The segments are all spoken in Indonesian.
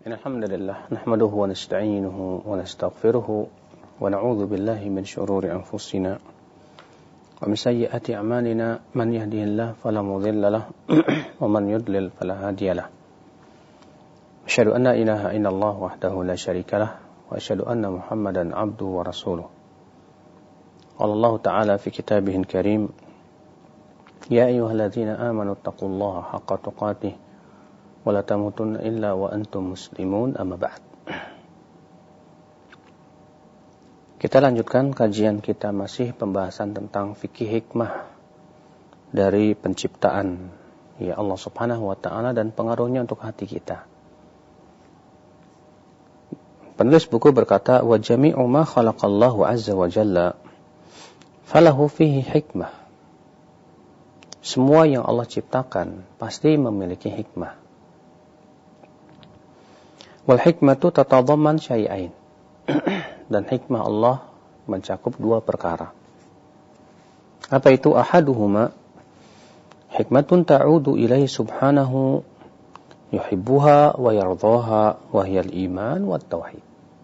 الحمد لله نحمده ونستعينه ونستغفره ونعوذ بالله من شرور أنفسنا ومن سيئات أعمالنا من يهده الله فلا مضل له ومن يضلل فلا هادي له أشهد أن لا إله إلا الله وحده لا شريك له وأشهد أن محمدا عبده ورسوله قال الله تعالى في كتابه الكريم يا أيها الذين آمنوا اتقوا الله حق تقاته ولا تموتن إلا وأنتم مسلمون أما بعد. Kita lanjutkan kajian kita, masih pembahasan tentang fikih hikmah dari penciptaan ya Allah Subhanahu wa taala dan pengaruhnya untuk hati kita. Penulis buku berkata, wa jami'u ma khalaqallahu azza wa jalla falahu fihi hikmah. Semua yang Allah ciptakan pasti memiliki hikmah. Wal hikmatu tatadhamman syai'ain. Dan hikmah Allah mencakup dua perkara. Apa itu? Ahaduhuma hikmatun ta'udu ilaihi subhanahu yuhibbuha wa yardhaha wa hiya al-iman wa tauhid.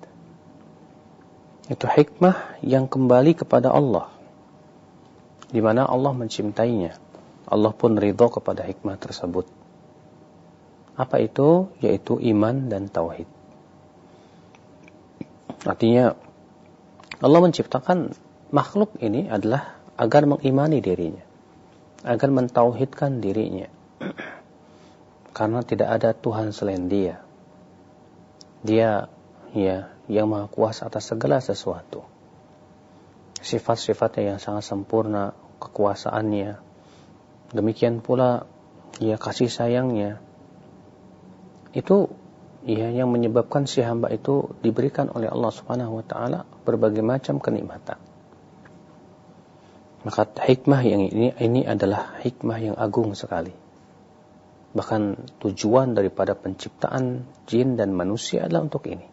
Itu hikmah yang kembali kepada Allah, di mana Allah mencintainya. Allah pun ridha kepada hikmah tersebut. Apa itu? Yaitu iman dan tauhid. Artinya Allah menciptakan makhluk ini adalah agar mengimani dirinya, agar mentauhidkan dirinya. Karena tidak ada Tuhan selain Dia. Dia ya yang Maha Kuasa atas segala sesuatu. Sifat-sifatnya yang sangat sempurna, kekuasaannya. Demikian pula ya kasih sayangnya. Itu ya yang menyebabkan si hamba itu diberikan oleh Allah Subhanahu wa taala berbagai macam kenikmatan. Maka hikmah yang ini adalah hikmah yang agung sekali. Bahkan tujuan daripada penciptaan jin dan manusia adalah untuk ini.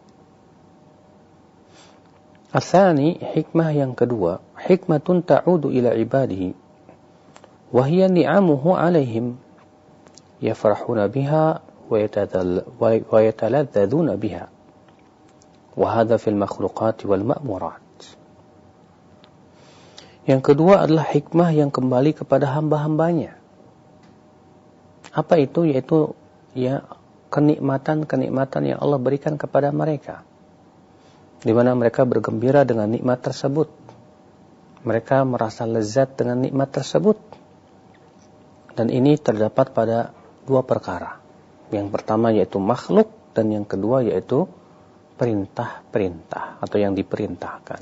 Atsani, hikmah yang kedua, hikmatun ta'udu ila ibadihi wa hiya ni'amuhu 'alaihim yafrahuna biha ويتلذذون بها وهذا في المخلوقات والمأمورات. Yang kedua adalah hikmah yang kembali kepada hamba-hambanya. Apa itu? Yaitu ya kenikmatan-kenikmatan yang Allah berikan kepada mereka, di mana mereka bergembira dengan nikmat tersebut. Mereka merasa lezat dengan nikmat tersebut. Dan ini terdapat pada dua perkara. Yang pertama yaitu makhluk, dan yang kedua yaitu perintah-perintah atau yang diperintahkan.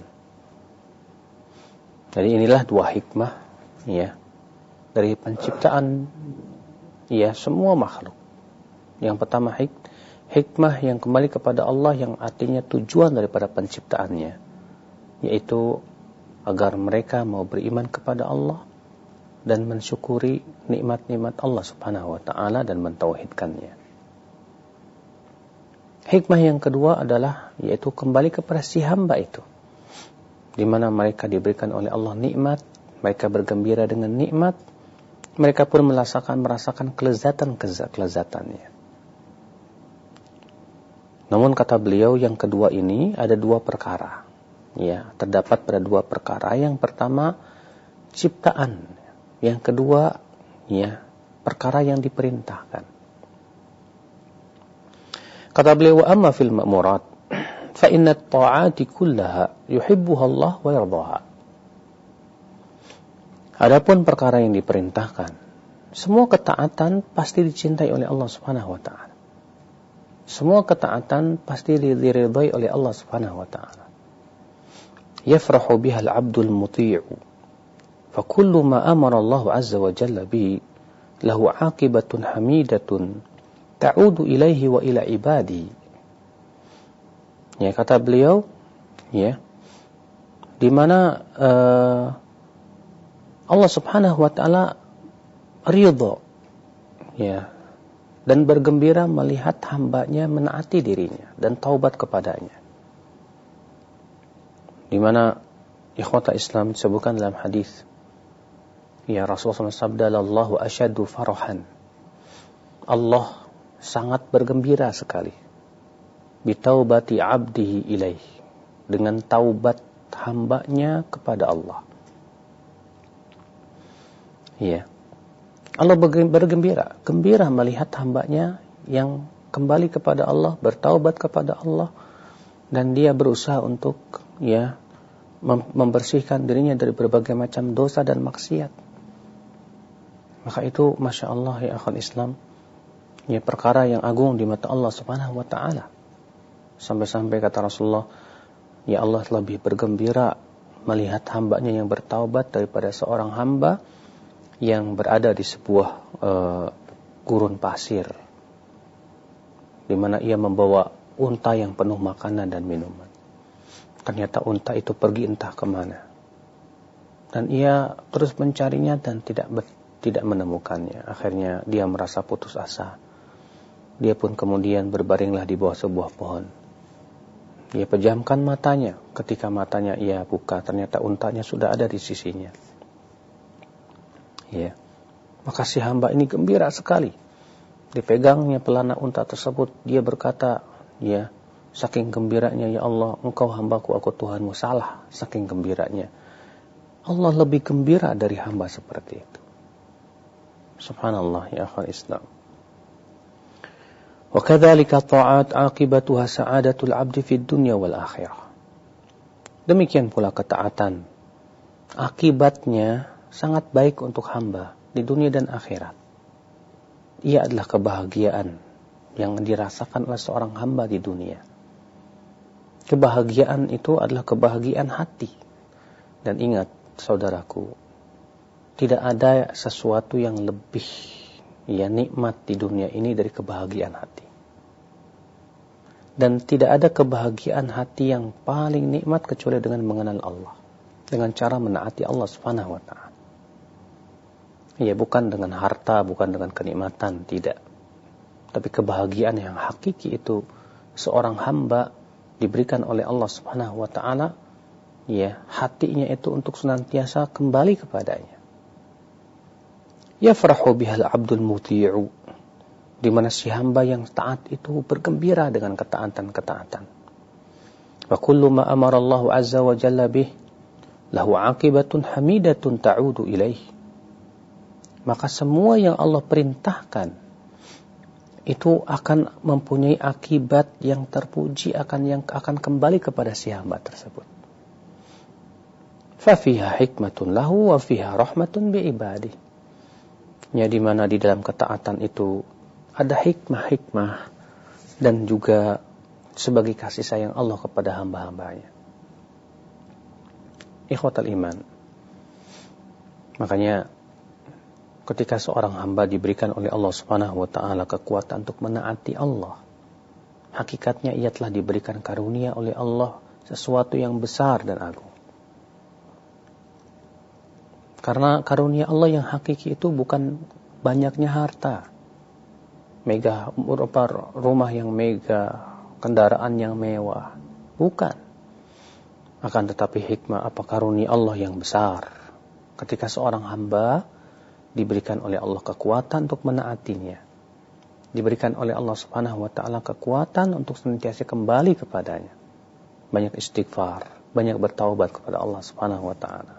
Jadi inilah dua hikmah ya dari penciptaan ya semua makhluk. Yang pertama hikmah yang kembali kepada Allah, yang artinya tujuan daripada penciptaannya, yaitu agar mereka mau beriman kepada Allah dan mensyukuri nikmat-nikmat Allah Subhanahu wa taala dan mentauhidkannya. Hikmah yang kedua adalah yaitu kembali kepada si hamba itu, di mana mereka diberikan oleh Allah nikmat, mereka bergembira dengan nikmat, mereka pun merasakan kelezatannya. Namun kata beliau, yang kedua ini ada dua perkara. Ya, terdapat pada dua perkara. Yang pertama ciptaan, yang kedua ya perkara yang diperintahkan. Kata beliau, wa amma fil ma'murat fa inna at-ta'ati kullaha yuhibbuha Allah wa yardaha. Adapun perkara yang diperintahkan, semua ketaatan pasti dicintai oleh Allah Subhanahu wa taala. Semua ketaatan pasti diridhai oleh Allah Subhanahu wa taala. Yafrahu biha al-'abdul muti'u. Fa kullu ma amara Allah azza wa jalla bihi lahu 'aqibatun hamidatun ta'udu ilaihi wa ila ibadi. Ya, kata beliau ya, di mana Allah Subhanahu wa taala ridha ya dan bergembira melihat hambanya menaati dirinya dan taubat kepadanya. Di mana ikhwata Islam disebutkan dalam hadis ya Rasulullah sabda, "Allahu asyaddu farahan." Allah sangat bergembira sekali bitaubati 'abdihi ilaih, dengan taubat hambanya kepada Allah. Ya. Allah bergembira, gembira melihat hambanya yang kembali kepada Allah, bertaubat kepada Allah, dan dia berusaha untuk membersihkan dirinya dari berbagai macam dosa dan maksiat. Maka itu Masya Allah ya akhwal Islam, ya perkara yang agung di mata Allah subhanahu wa ta'ala. Sampai-sampai kata Rasulullah, ya Allah lebih bergembira melihat hambanya yang bertaubat daripada seorang hamba yang berada di sebuah gurun pasir, di mana ia membawa unta yang penuh makanan dan minuman. Ternyata unta itu pergi entah kemana, dan ia terus mencarinya dan tidak menemukannya. Akhirnya dia merasa putus asa. Dia pun kemudian berbaringlah di bawah sebuah pohon. Dia pejamkan matanya. Ketika matanya ia buka, ternyata untanya sudah ada di sisinya. Ya, maka si hamba ini gembira sekali. Dipegangnya pelana unta tersebut, dia berkata, ya, saking gembiranya, ya Allah, engkau hambaku, aku Tuhanmu. Salah, saking gembiranya. Allah lebih gembira dari hamba seperti itu. Subhanallah ya akhwal Islam. Wa kadzalika ta'at aqibatuha sa'adatul 'abdi fid dunya wal akhirah. Demikian pula ketaatan, akibatnya sangat baik untuk hamba di dunia dan akhirat. Ia adalah kebahagiaan yang dirasakan oleh seorang hamba di dunia. Kebahagiaan itu adalah kebahagiaan hati. Dan ingat, saudaraku, tidak ada sesuatu yang lebih nikmat di dunia ini dari kebahagiaan hati. Dan tidak ada kebahagiaan hati yang paling nikmat kecuali dengan mengenal Allah, dengan cara menaati Allah Subhanahu wa ta'ala. Ya, bukan dengan harta, bukan dengan kenikmatan, tidak. Tapi kebahagiaan yang hakiki itu seorang hamba diberikan oleh Allah Subhanahu wa ta'ala, ya, hatinya itu untuk senantiasa kembali kepadanya. Yafrahu bihal abdul muti'u, di mana si hamba yang taat itu bergembira dengan ketaatan-ketaatan. Wa kullu ma amara Allah azza wa jalla bih lahu 'aqibatun hamidatun ta'udu ilaih. Maka semua yang Allah perintahkan itu akan mempunyai akibat yang terpuji, yang akan kembali kepada si hamba tersebut. Fa fiha hikmatun lahu wa fiha rahmatun bi ibadihi. Ya, di mana di dalam ketaatan itu ada hikmah-hikmah dan juga sebagai kasih sayang Allah kepada hamba-hambanya. Ikhwatal iman. Makanya ketika seorang hamba diberikan oleh Allah Subhanahu wa ta'ala kekuatan untuk menaati Allah, hakikatnya ia telah diberikan karunia oleh Allah sesuatu yang besar dan agung. Karena karunia Allah yang hakiki itu bukan banyaknya harta, mega rumah yang mega, kendaraan yang mewah, bukan. Akan tetapi hikmah apa karunia Allah yang besar ketika seorang hamba diberikan oleh Allah kekuatan untuk menaatinya, diberikan oleh Allah Subhanahu wa ta'ala kekuatan untuk senantiasa kembali kepadanya, banyak istighfar, banyak bertaubat kepada Allah Subhanahu wa ta'ala.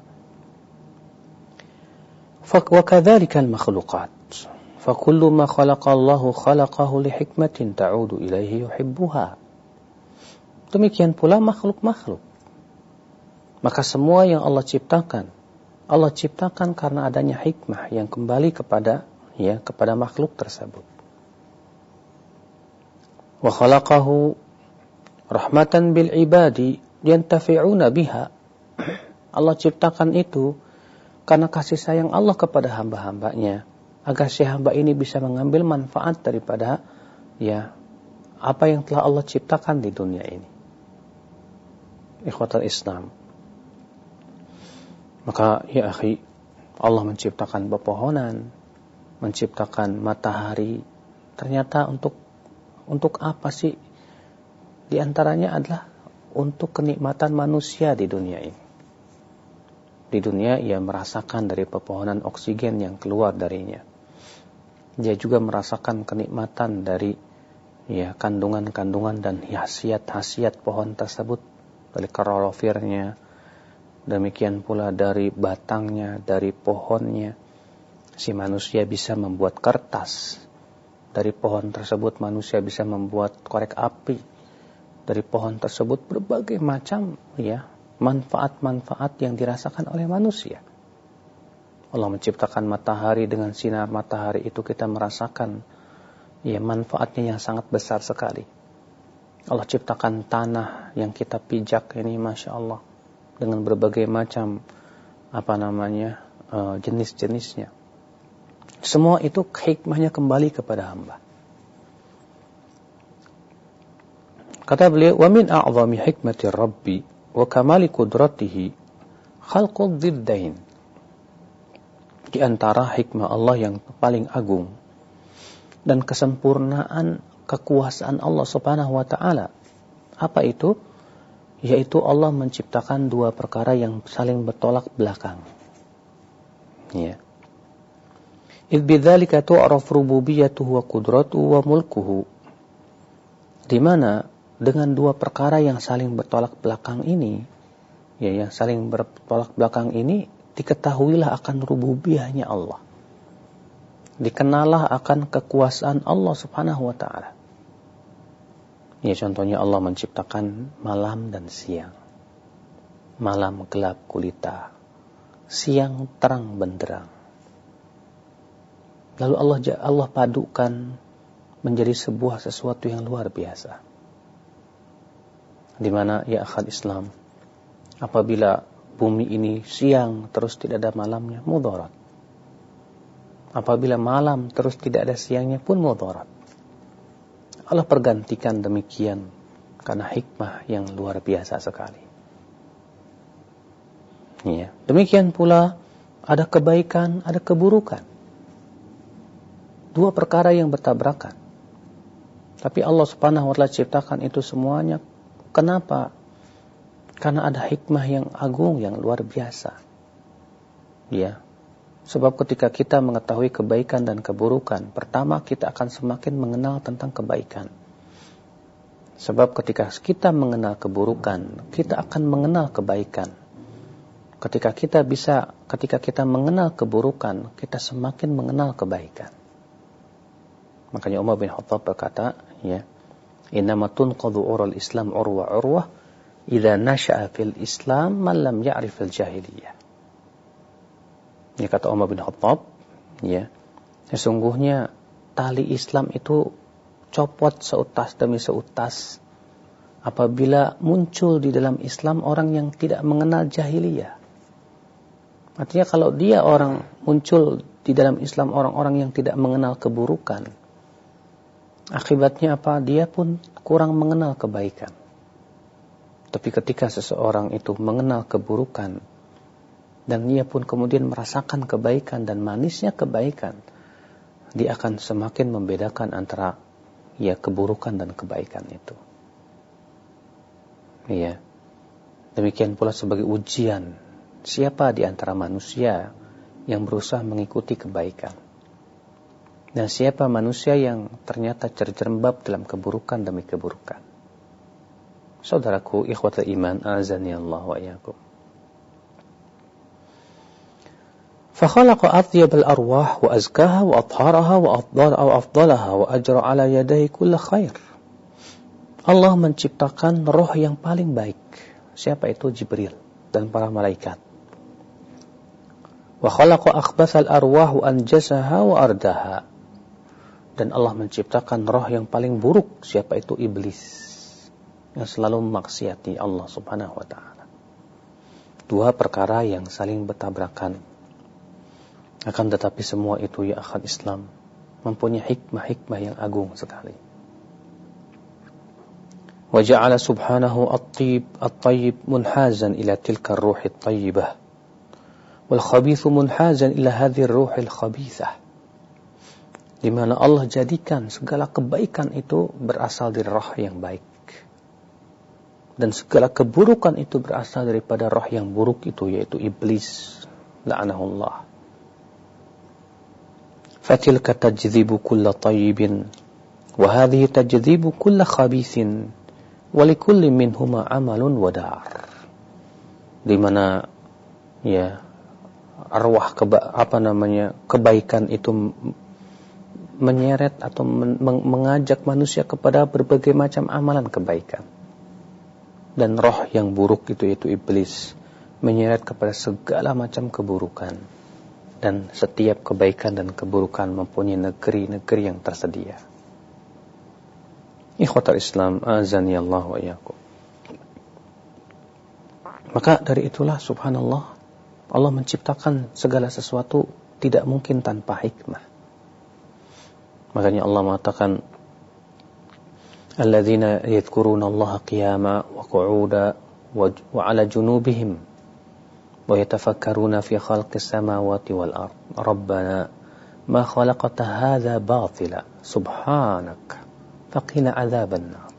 Wa kadzalika al-makhluqat fa kullu ma khalaqa Allahu khalaqahu li hikmatin ta'udu ilaihi yuhibbuha. Demikian pula makhluk-makhluk. Maka semua yang Allah ciptakan karena adanya hikmah yang kembali kepada makhluk tersebut. Wa khalaqahu rahmatan bil ibadi yantafi'una biha. Allah ciptakan itu karena kasih sayang Allah kepada hamba-hambanya, agar si hamba ini bisa mengambil manfaat daripada apa yang telah Allah ciptakan di dunia ini. Ikhwatal Islam. Maka ya akhi, Allah menciptakan pepohonan, menciptakan matahari. Ternyata untuk apa sih? Di antaranya adalah untuk kenikmatan manusia di dunia ini. Di dunia ia merasakan dari pepohonan oksigen yang keluar darinya. Dia juga merasakan kenikmatan dari ya kandungan-kandungan dan khasiat-khasiat pohon tersebut, dari klorofilnya, demikian pula dari batangnya, dari pohonnya. Si manusia bisa membuat kertas. Dari pohon tersebut manusia bisa membuat korek api. Dari pohon tersebut berbagai macam ya manfaat-manfaat yang dirasakan oleh manusia. Allah menciptakan matahari, dengan sinar matahari itu kita merasakan ya manfaatnya yang sangat besar sekali. Allah ciptakan tanah yang kita pijak ini, Masya Allah, dengan berbagai macam jenis-jenisnya. Semua itu hikmahnya kembali kepada hamba. Kata beliau, wa min a'zami hikmati Rabbi wa kamali qudratihi khalqud dhiddain. Di antara hikmah Allah yang paling agung dan kesempurnaan kekuasaan Allah Subhanahu wa taala, apa itu? Yaitu Allah menciptakan dua perkara yang saling bertolak belakang. Ya. Idh bidzalika tu'raf rububiyyatuhu wa qudratuhu wa mulkuhu. Di mana dengan dua perkara yang saling bertolak belakang ini, ya, yang saling bertolak belakang ini, diketahuilah akan rububiyahnya Allah. Dikenalah akan kekuasaan Allah Subhanahu wa taala. Ya, contohnya Allah menciptakan malam dan siang. Malam gelap gulita, siang terang benderang. Lalu Allah padukan menjadi sebuah sesuatu yang luar biasa. Di mana ya akhal Islam, apabila bumi ini siang terus tidak ada malamnya, mudarat. Apabila malam terus tidak ada siangnya pun mudarat. Allah pergantikan demikian karena hikmah yang luar biasa sekali. Ya, demikian pula ada kebaikan, ada keburukan. Dua perkara yang bertabrakan. Tapi Allah Subhanahu wa taala ciptakan itu semuanya. Kenapa? Karena ada hikmah yang agung, yang luar biasa. Ya. Sebab ketika kita mengetahui kebaikan dan keburukan, pertama kita akan semakin mengenal tentang kebaikan. Sebab ketika kita mengenal keburukan, kita akan mengenal kebaikan. Ketika kita mengenal keburukan, kita semakin mengenal kebaikan. Makanya Umar bin Khattab berkata, ya, innama tunqadhu urul Islam urwa idza nasha'a fil Islam man lam ya'rif al jahiliyah. Ini kata Umar bin Khattab, ya, sesungguhnya tali Islam itu copot seutas demi seutas apabila muncul di dalam Islam orang yang tidak mengenal jahiliyah. Artinya kalau dia orang muncul di dalam Islam orang-orang yang tidak mengenal keburukan, akibatnya apa? Dia pun kurang mengenal kebaikan. Tapi ketika seseorang itu mengenal keburukan dan dia pun kemudian merasakan kebaikan dan manisnya kebaikan, dia akan semakin membedakan antara ya keburukan dan kebaikan itu. Iya. Demikian pula sebagai ujian, siapa di antara manusia yang berusaha mengikuti kebaikan? Dan siapa manusia yang ternyata terjerembab dalam keburukan demi keburukan? Saudaraku, ikhwatul iman, azani Allah wa iyyakum. فخلق أطيب الأرواح وأزكاها وأطهارها وأفضلها وأجرى على يديه كل خير. Allah menciptakan roh yang paling baik. Siapa itu? Jibril dan para malaikat. Wa khalaqa akhbathal arwah wa anjasaha wa ardaha. Dan Allah menciptakan roh yang paling buruk. Siapa itu? Iblis, yang selalu memaksiati Allah Subhanahu wa taala. Dua perkara yang saling bertabrakan. Akan tetapi semua itu ya akhal Islam mempunyai hikmah-hikmah yang agung sekali. Wa ja'ala subhanahu at-tayyib munhazan ila tilka ar-ruh at-tayyibah wal khabith munhazan ila hadhihi ar-ruh al-khabithah. Di mana Allah jadikan segala kebaikan itu berasal dari roh yang baik. Dan segala keburukan itu berasal daripada roh yang buruk itu, yaitu iblis. La'anahullah. Fatilka tajzibu kulla tayyibin Wa hadhihi tajdzibu kulla khabithin wa likulli minhuma amalun wa dar. Di mana ya arwah kebaikan itu menyeret atau mengajak manusia kepada berbagai macam amalan kebaikan. Dan roh yang buruk itu iblis menyeret kepada segala macam keburukan. Dan setiap kebaikan dan keburukan mempunyai negeri-negeri yang tersedia. Ikhwatal Islam, azani Allah wa iyyakum. Maka dari itulah subhanallah, Allah menciptakan segala sesuatu tidak mungkin tanpa hikmah. Makanya Allah mengatakan, alladzina yadhkuruna Allah qiyama wa qu'uda wa 'ala junubihim wa yatafakkaruna fi khalqis samawati wal ard. Rabbana ma khalaqta hadza batila subhanak faqina 'adzaban nar.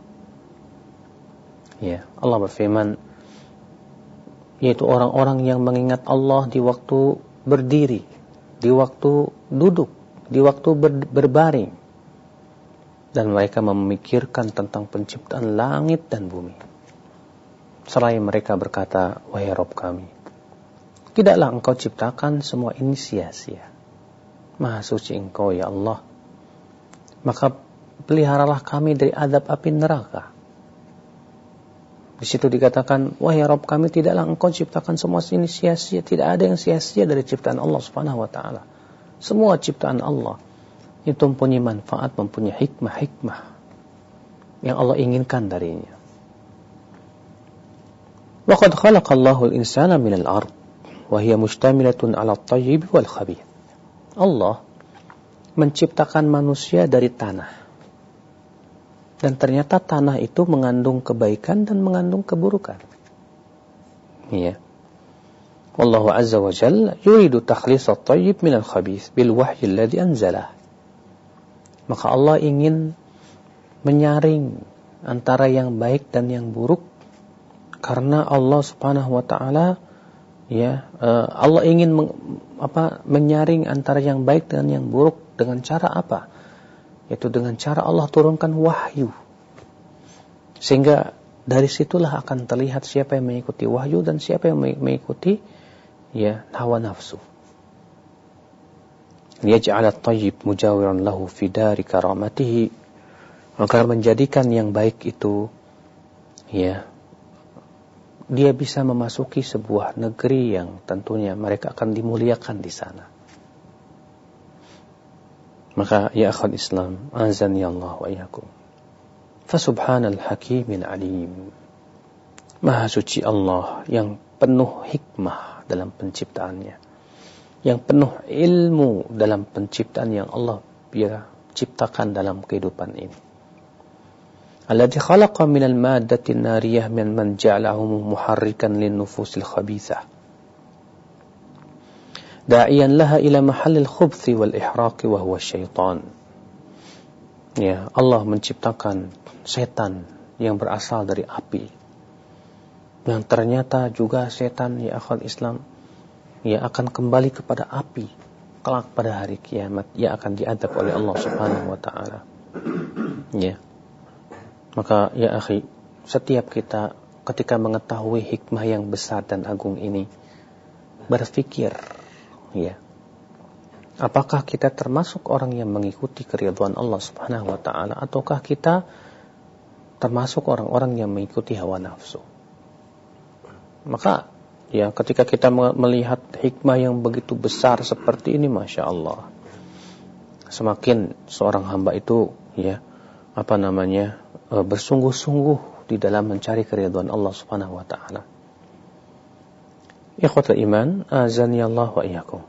Ya, Allah berfirman, yaitu orang-orang yang mengingat Allah di waktu berdiri, di waktu duduk, di waktu berbaring, dan mereka memikirkan tentang penciptaan langit dan bumi. Seraya mereka berkata, wahai Rabb kami, tidaklah Engkau ciptakan semua ini sia-sia. Maha suci Engkau ya Allah, maka peliharalah kami dari azab api neraka. Di situ dikatakan, wahai Rabb kami, tidaklah Engkau ciptakan semua ini sia-sia. Tidak ada yang sia-sia dari ciptaan Allah Subhanahu wa taala. Semua ciptaan Allah itu mempunyai manfaat, mempunyai hikmah-hikmah yang Allah inginkan darinya. Wa qad khalaqallahu al-insana minal ard wa hiya mustamilatun 'ala at-tayyib wal khabith. Allah menciptakan manusia dari tanah. Dan ternyata tanah itu mengandung kebaikan dan mengandung keburukan. Ya. Wallahu azza wa jalla yuridu takhlis at-tayyib min al-khabith bil wahyi alladhi anzalah. Maka Allah ingin menyaring antara yang baik dan yang buruk karena Allah Subhanahu wa taala Allah ingin menyaring antara yang baik dengan yang buruk dengan cara apa? Yaitu dengan cara Allah turunkan wahyu. Sehingga dari situlah akan terlihat siapa yang mengikuti wahyu dan siapa yang mengikuti hawa nafsu. Liyaj'al at-tayyib mujawiran lahu fi dari karamatihi, agar menjadikan yang baik itu dia bisa memasuki sebuah negeri yang tentunya mereka akan dimuliakan di sana. Maka ya akhal Islam, azani Allah wa iyyakum. Fa subhanal hakimil alim. Maha suci Allah yang penuh hikmah dalam penciptaannya, yang penuh ilmu dalam penciptaan yang Allah ciptakan dalam kehidupan ini. Alladzi khalaqa minal maddati an-nariyah man ja'alahu muharrikan lin-nufusil khabithah, da'iyan laha ila mahallil khubthi wal ihraqi wa huwa syaitan. Ya, Allah menciptakan setan yang berasal dari api. Yang ternyata juga setan ya akhwat Islam akan kembali kepada api kelak pada hari kiamat. Ia akan diadab oleh Allah Subhanahu wa taala. Ya. Maka ya akhi, setiap kita ketika mengetahui hikmah yang besar dan agung ini, berpikir apakah kita termasuk orang yang mengikuti keridhaan Allah Subhanahu wa taala ataukah kita termasuk orang-orang yang mengikuti hawa nafsu. Maka ketika kita melihat hikmah yang begitu besar seperti ini, Masya Allah, semakin seorang hamba itu bersungguh-sungguh di dalam mencari keridhaan Allah Subhanahu wa taala. Ikhwatul iman, azani Allah wa iyyakum.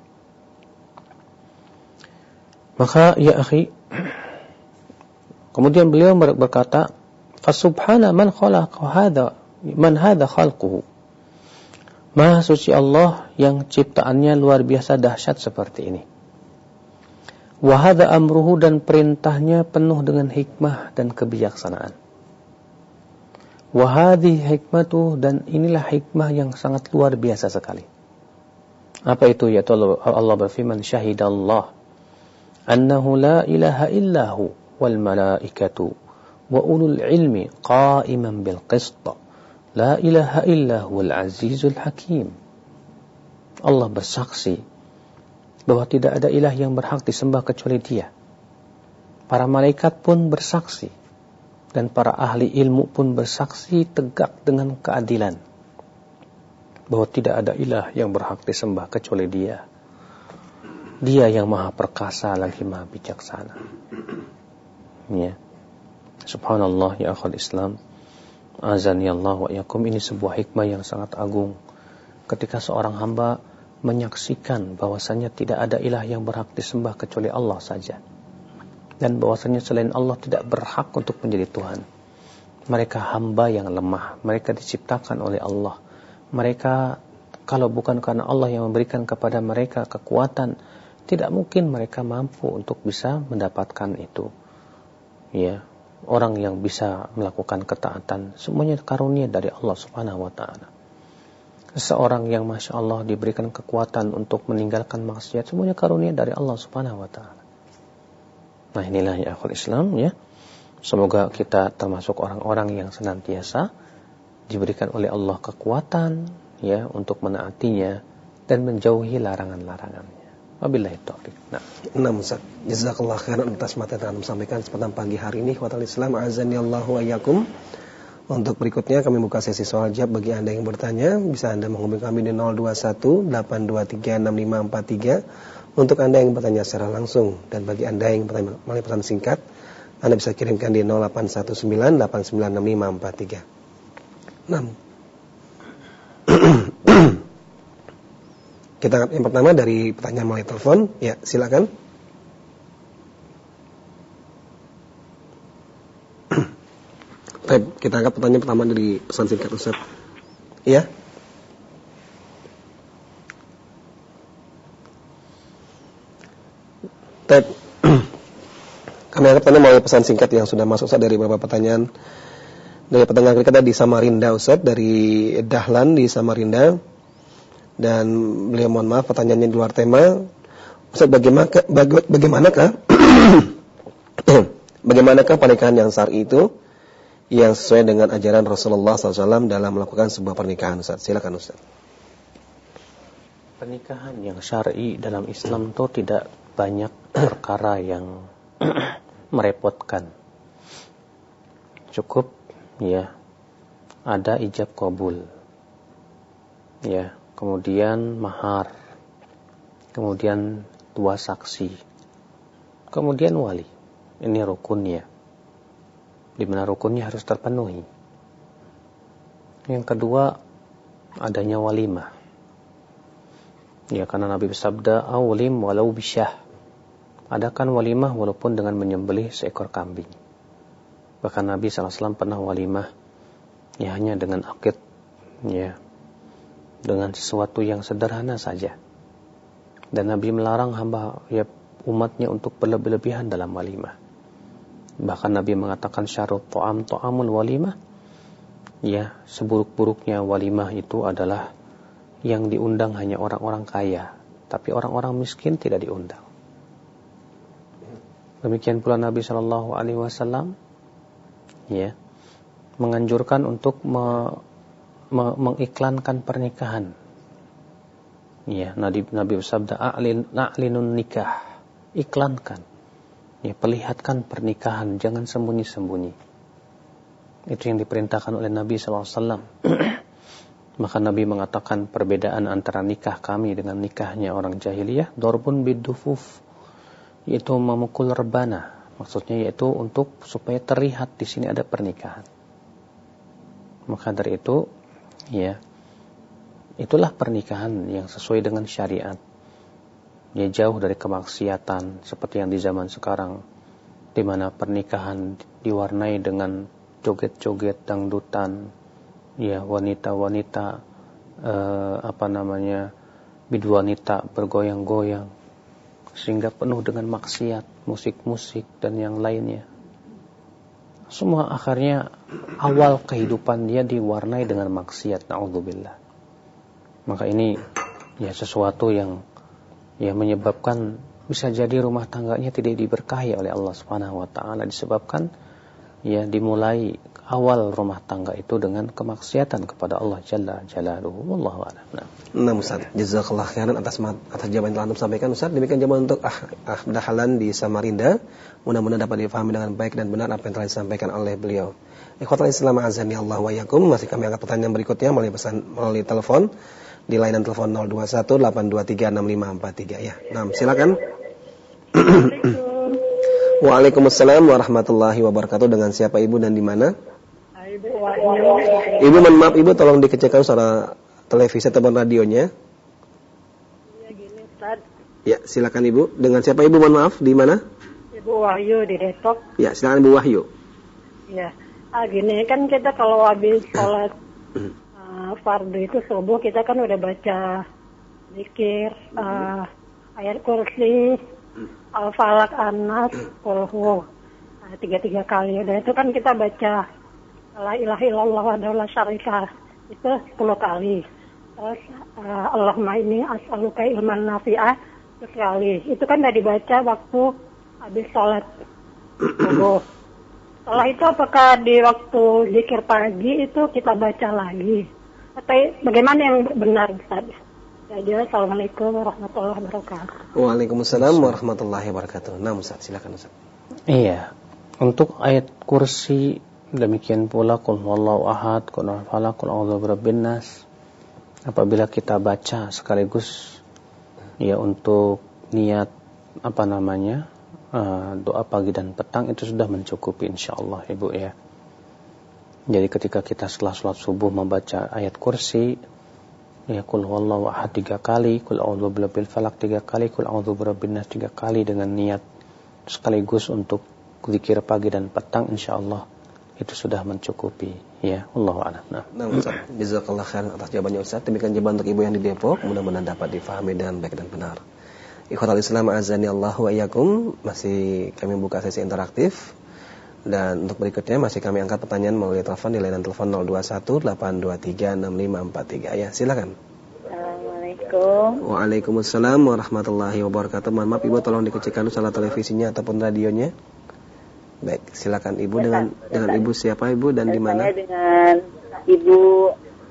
Maka ya akhi, kemudian beliau berkata, fa subhana man khalaqa hadha man hadha khalquhu. Maha suci Allah yang ciptaannya luar biasa dahsyat seperti ini. Wa hadha amruhu, dan perintahnya penuh dengan hikmah dan kebijaksanaan. Wa hadhi hikmatuh, dan inilah hikmah yang sangat luar biasa sekali. Apa itu? Yaitu Allah berfirman, syahidallah annahu la ilaha illahu wal malaikatu wa ulul ilmi qa'iman bil qist. La ilaha illa huwal azizul hakim. Allah bersaksi bahwa tidak ada ilah yang berhak disembah kecuali Dia. Para malaikat pun bersaksi, dan para ahli ilmu pun bersaksi tegak dengan keadilan bahwa tidak ada ilah yang berhak disembah kecuali Dia. Dia yang maha perkasa lagi maha bijaksana. Ya. Subhanallah ya akhul Islam. Azani Allah wa yakum. Ini sebuah hikmah yang sangat agung ketika seorang hamba menyaksikan bahwasanya tidak ada ilah yang berhak disembah kecuali Allah saja, dan bahwasanya selain Allah tidak berhak untuk menjadi Tuhan. Mereka hamba yang lemah, mereka diciptakan oleh Allah. Mereka, kalau bukan karena Allah yang memberikan kepada mereka kekuatan, tidak mungkin mereka mampu untuk bisa mendapatkan itu. Ya, orang yang bisa melakukan ketaatan, semuanya karunia dari Allah Subhanahu wa taala. Seseorang yang Masya Allah diberikan kekuatan untuk meninggalkan maksiat, semuanya karunia dari Allah Subhanahu wa ta'ala. Nah, inilah ya akhul Islam, ya. Semoga kita termasuk orang-orang yang senantiasa diberikan oleh Allah kekuatan, ya, untuk menaatinya dan menjauhi larangan-larangannya. Wabillahi taufiq. Nah, Ustaz, jazakallahu khairan atas materi yang disampaikan pada pagi hari ini. Wa ta'ala Islam azani Allahu wa iyyakum. Untuk berikutnya kami buka sesi soal jawab bagi Anda yang bertanya. Bisa Anda menghubungi kami di 0218236543 untuk Anda yang bertanya secara langsung. Dan bagi Anda yang bertanya melalui pesan singkat, Anda bisa kirimkan di 0819896543. 6. Kita angkat yang pertama dari pertanyaan melalui telepon. Ya, silakan. Baik, kita angkat pertanyaan pertama dari pesan singkat Ustaz. Iya. Baik. Kami angkat pertanyaan melalui pesan singkat yang sudah masuk Ustaz dari beberapa pertanyaan. Dari pertanyaan kita di Samarinda Ustaz, dari Dahlan di Samarinda. Dan beliau mohon maaf pertanyaannya di luar tema. Ustaz, bagaimanakah pernikahan yang syar'i itu yang sesuai dengan ajaran Rasulullah SAW dalam melakukan sebuah pernikahan, Ustaz? Silakan Ustaz. Pernikahan yang syar'i dalam Islam itu tidak banyak perkara yang merepotkan. Cukup, ya, ada ijab qabul, ya, kemudian mahar, kemudian 2 saksi, kemudian wali. Ini rukunnya, di mana rukunnya harus terpenuhi. Yang kedua, adanya walimah. Ya, karena Nabi bersabda, "Awlim walau bisyah." Adakan walimah walaupun dengan menyembelih seekor kambing. Bahkan Nabi SAW pernah walimah, ya, hanya dengan akid, ya, dengan sesuatu yang sederhana saja. Dan Nabi melarang hamba, ya, umatnya untuk berlebih-lebihan dalam walimah. Bahkan Nabi mengatakan syarut ta'amul walimah, ya, seburuk-buruknya walimah itu adalah yang diundang hanya orang-orang kaya, tapi orang-orang miskin tidak diundang. Demikian pula Nabi SAW, ya, menganjurkan untuk mengiklankan pernikahan. Ya, Nabi bersabda, "A'linun nikah." Iklankan. Ya, perlihatkan pernikahan, jangan sembunyi-sembunyi. Itu yang diperintahkan oleh Nabi SAW. Maka Nabi mengatakan perbedaan antara nikah kami dengan nikahnya orang jahiliyah, dorbun bidufuf, yaitu memukul rebana. Maksudnya yaitu untuk supaya terlihat di sini ada pernikahan. Maka dari itu, ya, itulah pernikahan yang sesuai dengan syariat. Ya, jauh dari kemaksiatan seperti yang di zaman sekarang, di mana pernikahan diwarnai dengan joget-joget, dangdutan, ya, wanita-wanita bidwanita bergoyang-goyang, sehingga penuh dengan maksiat, musik-musik dan yang lainnya. Semua akhirnya awal kehidupan dia diwarnai dengan maksiat, na'udzubillah. Maka ini, ya, sesuatu yang, ya, menyebabkan bisa jadi rumah tangganya tidak diberkahi oleh Allah Subhanahu wa taala disebabkan ya dimulai awal rumah tangga itu dengan kemaksiatan kepada Allah Jalla Jalaluhu. Wallahu a'lam. Nah, Ustaz, jazakallah khairan atas jawaban yang telah sampaikan, Ustaz. Demikian jawaban untuk Dahlan di Samarinda. Mudah-mudahan dapat difahami dengan baik dan benar apa yang telah disampaikan oleh beliau. Ikhwatul Islam azani Allah wa yakum. Masih kami angkat pertanyaan berikutnya melalui telepon di layanan telepon 0218236543 ya. Nah, silakan. Waalaikumsalam warahmatullahi wabarakatuh. Dengan siapa Ibu dan di mana? Ibu, mohon maaf Ibu, tolong dikecilkan suara televisi atau radionya. Ya gini, Ustaz. Ya, silakan Ibu. Dengan siapa Ibu, mohon maaf, di mana? Ibu Wahyu di Depok. Ya, silakan Ibu Wahyu. Ya, gini kan kita kalau habis sholat fardu itu subuh, kita kan udah baca zikir, ayat kursi, al-falak, anas, qul 3 kali. Dan itu kan kita baca la ilaha illallah wahdahu la syarika itu 10 kali. Terus Allahumma inni as'aluka ilman nafi'ah 10 kali. Itu kan udah dibaca waktu habis sholat subuh. Setelah itu apakah di waktu zikir pagi itu kita baca lagi? Atau bagaimana yang benar, Ustaz? Jadi, assalamualaikum warahmatullahi wabarakatuh. Waalaikumsalam warahmatullahi wabarakatuh. Nah, Ustaz, silakan Ustaz. Iya. Untuk ayat kursi demikian pula qul huwallahu ahad, qul huwal falaq, qul a'udzu birabbin nas. Apabila kita baca sekaligus ya untuk niat doa pagi dan petang itu sudah mencukupi insyaallah Ibu ya. Jadi ketika kita setelah sholat subuh membaca ayat kursi ya qul huwallahu ahad 3 kali, qul a'udzu birabbil falaq 3 kali, qul a'udzu birabbin nas 3 kali dengan niat sekaligus untuk zikir pagi dan petang insyaallah itu sudah mencukupi ya. Allahu a'lam. Nah, Ustaz, jazakallah khairan atas jawabannya Ustaz. Demikian jawaban untuk Ibu yang di Depok, mudah-mudahan dapat difahami dengan baik dan benar. Ikhwatul Islam azani Allah wa iyyakum. Masih kami buka sesi interaktif. Dan untuk berikutnya masih kami angkat pertanyaan melalui telepon di layanan telepon 0218236543 ya. Silakan. Assalamualaikum. Waalaikumsalam warahmatullahi wabarakatuh. Mohon maaf Ibu, tolong dikecilkan salah televisinya ataupun radionya. Baik, silakan Ibu. Dengan Ibu siapa Ibu dan di mana? Saya dengan Ibu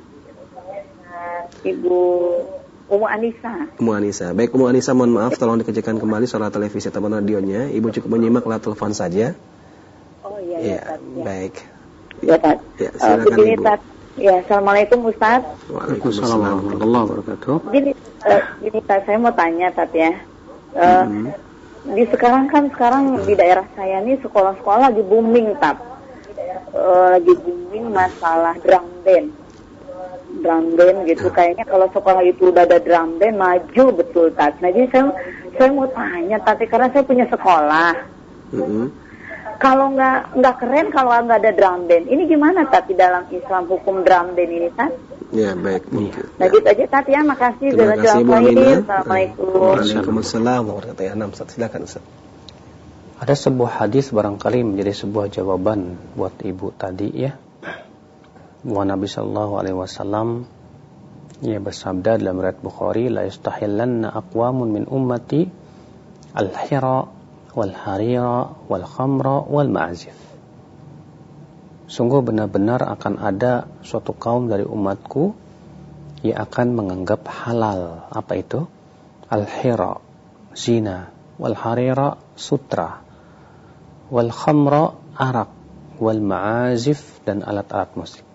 Umu Anissa. Umu Anissa. Baik Umu Anissa, mohon maaf tolong dikecilkan kembali suara televisi ataupun radionya. Ibu cukup menyimak lewat telepon saja. Oh iya ya. Baik. Ya, Tat. Ya, silakan begini, Ibu. Tat. Ya, assalamualaikum Ustaz. Waalaikumsalam warahmatullahi wabarakatuh. Gini Tat, saya mau tanya Tat ya. Di sekarang di daerah saya nih sekolah-sekolah lagi booming Tat. Lagi booming masalah drum band gitu. Kayaknya kalau sekolah itu udah ada drum band maju betul Tat. Nah jadi saya mau tanya Tat, karena saya punya sekolah. Kalau nggak keren kalau nggak ada drum band. Ini gimana Tat di dalam Islam hukum drum band ini Tat? Ya baik. Nah gitu aja Tat ya, makasih. Terima kasih Bu Aminah. Assalamualaikum. Waalaikumsalam warahmatullahi wabarakatuh. Silakan Ustaz. ada sebuah hadis barangkali menjadi sebuah jawaban buat Ibu tadi ya. Bahwa Nabi sallallahu alaihi wasallam ia bersabda dalam riwayat Bukhari, la yastahillanna aqwamun min ummati al-hira wal harira wal khamra wal ma'azif. Sungguh benar-benar akan ada suatu kaum dari umatku yang akan menganggap halal apa itu? Al-hira, zina, wal harira, sutra, wal khamra, arak, wal ma'azif, dan alat-alat musik.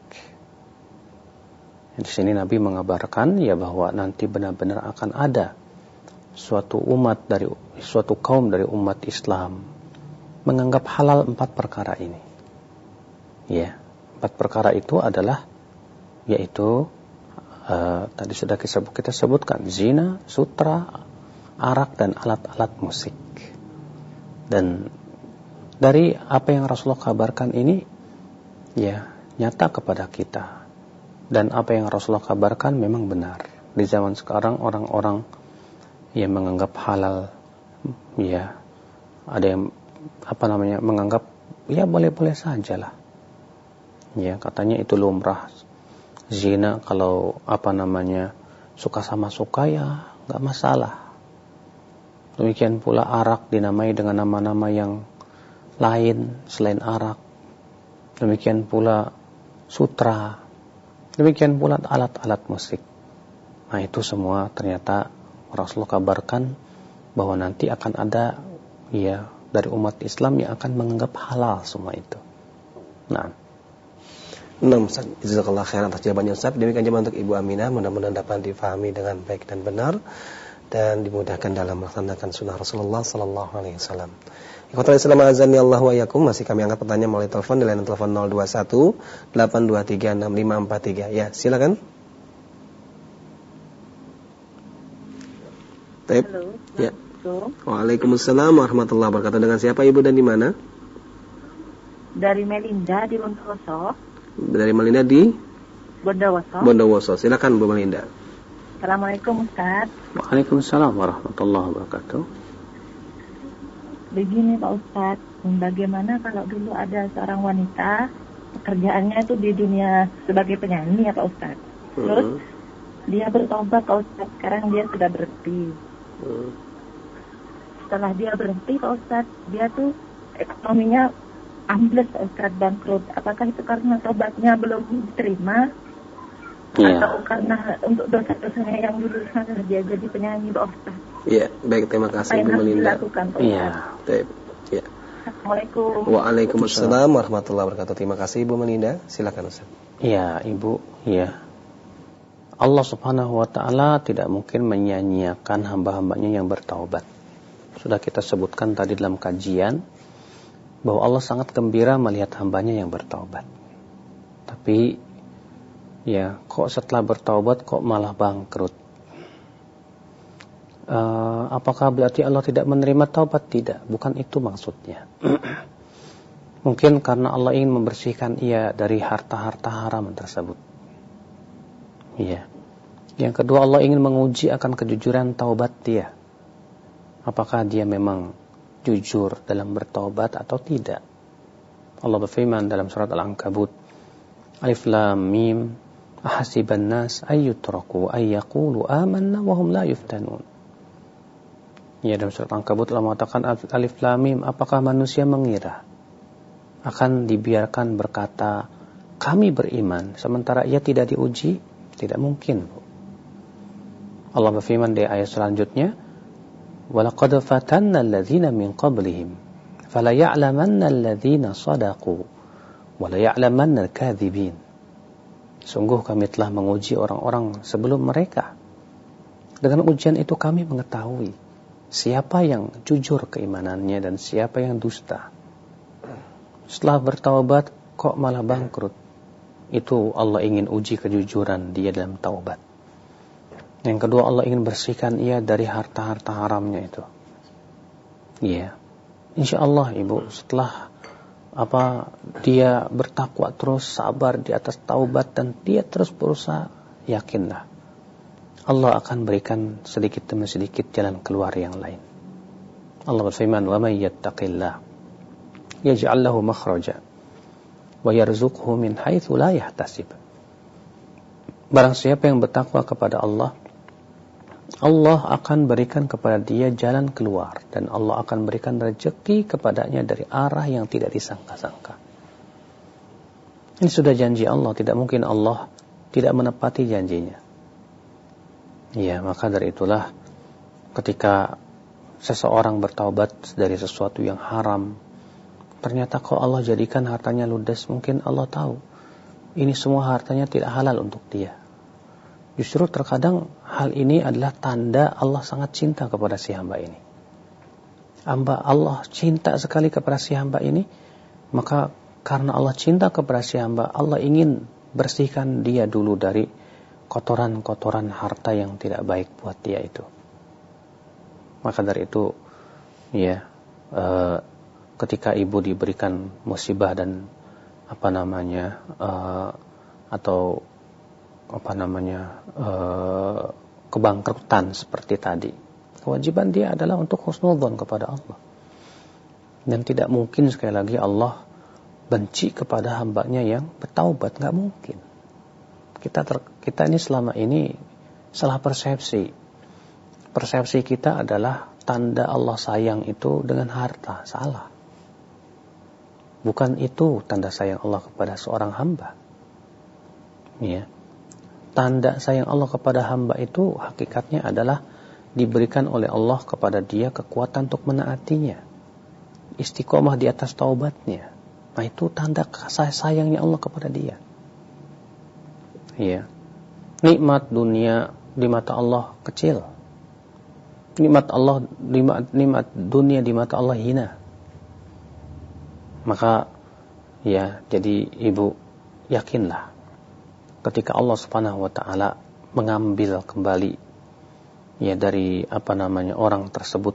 Di sini Nabi mengabarkan ya bahwa nanti benar-benar akan ada suatu kaum dari umat Islam menganggap halal 4 perkara ini. Ya, 4 perkara itu adalah yaitu tadi sudah kita sebutkan zina, sutra, arak, dan alat-alat musik. Dan dari apa yang Rasulullah kabarkan ini ya nyata kepada kita. Dan apa yang Rasulullah kabarkan memang benar. Di zaman sekarang orang-orang yang menganggap halal ya ada yang menganggap ya boleh-boleh sajalah. Ya, katanya itu lumrah. Zina kalau suka sama suka ya enggak masalah. Demikian pula arak dinamai dengan nama-nama yang lain selain arak. Demikian pula sutra. Demikian pula alat-alat musik. Nah, itu semua ternyata Rasulullah kabarkan bahwa nanti akan ada dari umat Islam yang akan menganggap halal semua itu. Nah, Ustaz, jazakallahu khairan atas jawabannya Ustaz. Demikian jawaban untuk Ibu Aminah, mudah-mudahan dapat difahami dengan baik dan benar dan dimudahkan dalam melaksanakan sunnah Rasulullah sallallahu alaihi wasallam. Ikhwatul Islam azan ya Allah wa yakum, masih kami angkat pertanyaan melalui telepon di layanan telepon 021 823 6543. Ya, silakan. Halo. Ya. Waalaikumsalam warahmatullahi wabarakatuh. Dengan siapa Ibu dan di mana? Dari Melinda di Bondowoso. Dari Melinda di Bondowoso. Bondowoso. Silakan Bu Melinda. Assalamualaikum Ustaz. Waalaikumsalam warahmatullahi wabarakatuh. Begini Pak Ustaz, bagaimana kalau dulu ada seorang wanita pekerjaannya itu di dunia sebagai penyanyi ya Pak Ustaz. Terus dia bertobat Pak Ustaz, sekarang dia sudah berhenti. Setelah dia berhenti Pak Ustaz, dia tuh ekonominya ambles Pak Ustaz, bangkrut. Apakah itu karena tobatnya belum diterima? Atau karena untuk dosa-dosanya yang dulu sana dia jadi penyanyi Pak Ustaz? Iya, baik, terima kasih Bu Melinda. Iya. Ya. Assalamualaikum. Waalaikumsalam warahmatullahi wabarakatuh. Terima kasih Bu Melinda. Silakan Ustaz. Iya, Ibu, iya. Allah Subhanahu wa taala tidak mungkin menyia-nyiakan hamba-hambanya yang bertaubat. Sudah kita sebutkan tadi dalam kajian bahwa Allah sangat gembira melihat hambanya yang bertaubat. Tapi kok setelah bertaubat kok malah bangkrut? Apakah berarti Allah tidak menerima taubat? Tidak, bukan itu maksudnya. Mungkin karena Allah ingin membersihkan ia dari harta-harta haram tersebut. Iya. Yang kedua, Allah ingin menguji akan kejujuran taubat dia. Apakah dia memang jujur dalam bertaubat atau tidak? Allah berfirman dalam surat Al-Ankabut, Alif Lam Mim, ahasiban nas ayyutraku ayyaqulu amanna wa hum la yuftanun. Ya, dalam surat Al-Ankabut Allah mengatakan Alif Lam Mim, apakah manusia mengira akan dibiarkan berkata kami beriman sementara ia tidak diuji? Tidak mungkin. Allah berfirman di ayat selanjutnya, walaqad fatanna alladhina min qablihim fala ya'lamanna alladhina sadaqu wa la ya'lamanna al-kadhibin. Sungguh kami telah menguji orang-orang sebelum mereka. Dengan ujian itu kami mengetahui siapa yang jujur keimanannya dan siapa yang dusta. Setelah bertaubat kok malah bangkrut? Itu Allah ingin uji kejujuran dia dalam taubat. Yang kedua, Allah ingin bersihkan ia dari harta-harta haramnya itu. Iya. InsyaAllah Ibu, setelah dia bertakwa terus, sabar di atas taubat dan dia terus berusaha, yakinlah Allah akan berikan sedikit demi sedikit jalan keluar yang lain. Allah berfirman, "Wa may yattaqillah yaj'al lahu makhraja wa yarzuqhu min haitsu la yahtasib." Barang siapa yang bertakwa kepada Allah, Allah akan berikan kepada dia jalan keluar dan Allah akan berikan rezeki kepadanya dari arah yang tidak disangka-sangka. Ini sudah janji Allah, tidak mungkin Allah tidak menepati janjinya. Ya, maka dari itulah ketika seseorang bertaubat dari sesuatu yang haram, ternyata kok Allah jadikan hartanya ludes, mungkin Allah tahu ini semua hartanya tidak halal untuk dia. Justru terkadang hal ini adalah tanda Allah sangat cinta kepada si hamba ini. Allah cinta sekali kepada si hamba ini, maka karena Allah cinta kepada si hamba, Allah ingin bersihkan dia dulu dari kotoran-kotoran harta yang tidak baik buat dia itu. Maka dari itu, ketika ibu diberikan musibah dan kebangkrutan seperti tadi, kewajiban dia adalah untuk husnudzon kepada Allah. Dan tidak mungkin sekali lagi Allah benci kepada hambanya yang bertaubat, nggak mungkin. Kita ini selama ini salah persepsi. Persepsi kita adalah tanda Allah sayang itu dengan harta. Salah. Bukan itu tanda sayang Allah kepada seorang hamba. Ya. Tanda sayang Allah kepada hamba itu hakikatnya adalah diberikan oleh Allah kepada dia kekuatan untuk menaatinya. Istiqomah di atas taubatnya. Nah, itu tanda kasih sayangnya Allah kepada dia. Ya. Nikmat dunia di mata Allah kecil. Nikmat dunia di mata Allah hina. Maka ya, jadi ibu yakinlah ketika Allah Subhanahu wa taala mengambil kembali ya dari orang tersebut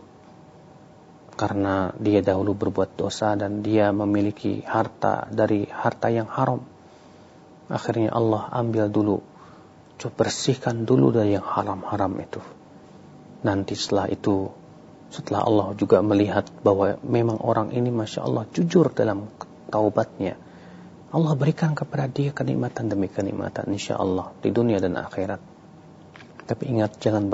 karena dia dahulu berbuat dosa dan dia memiliki harta dari harta yang haram. Akhirnya Allah ambil dulu, bersihkan dulu dari yang haram-haram itu. Nanti setelah Allah juga melihat bahwa memang orang ini Masya Allah jujur dalam taubatnya, Allah berikan kepada dia kenikmatan demi kenikmatan insya Allah di dunia dan akhirat. Tapi ingat, jangan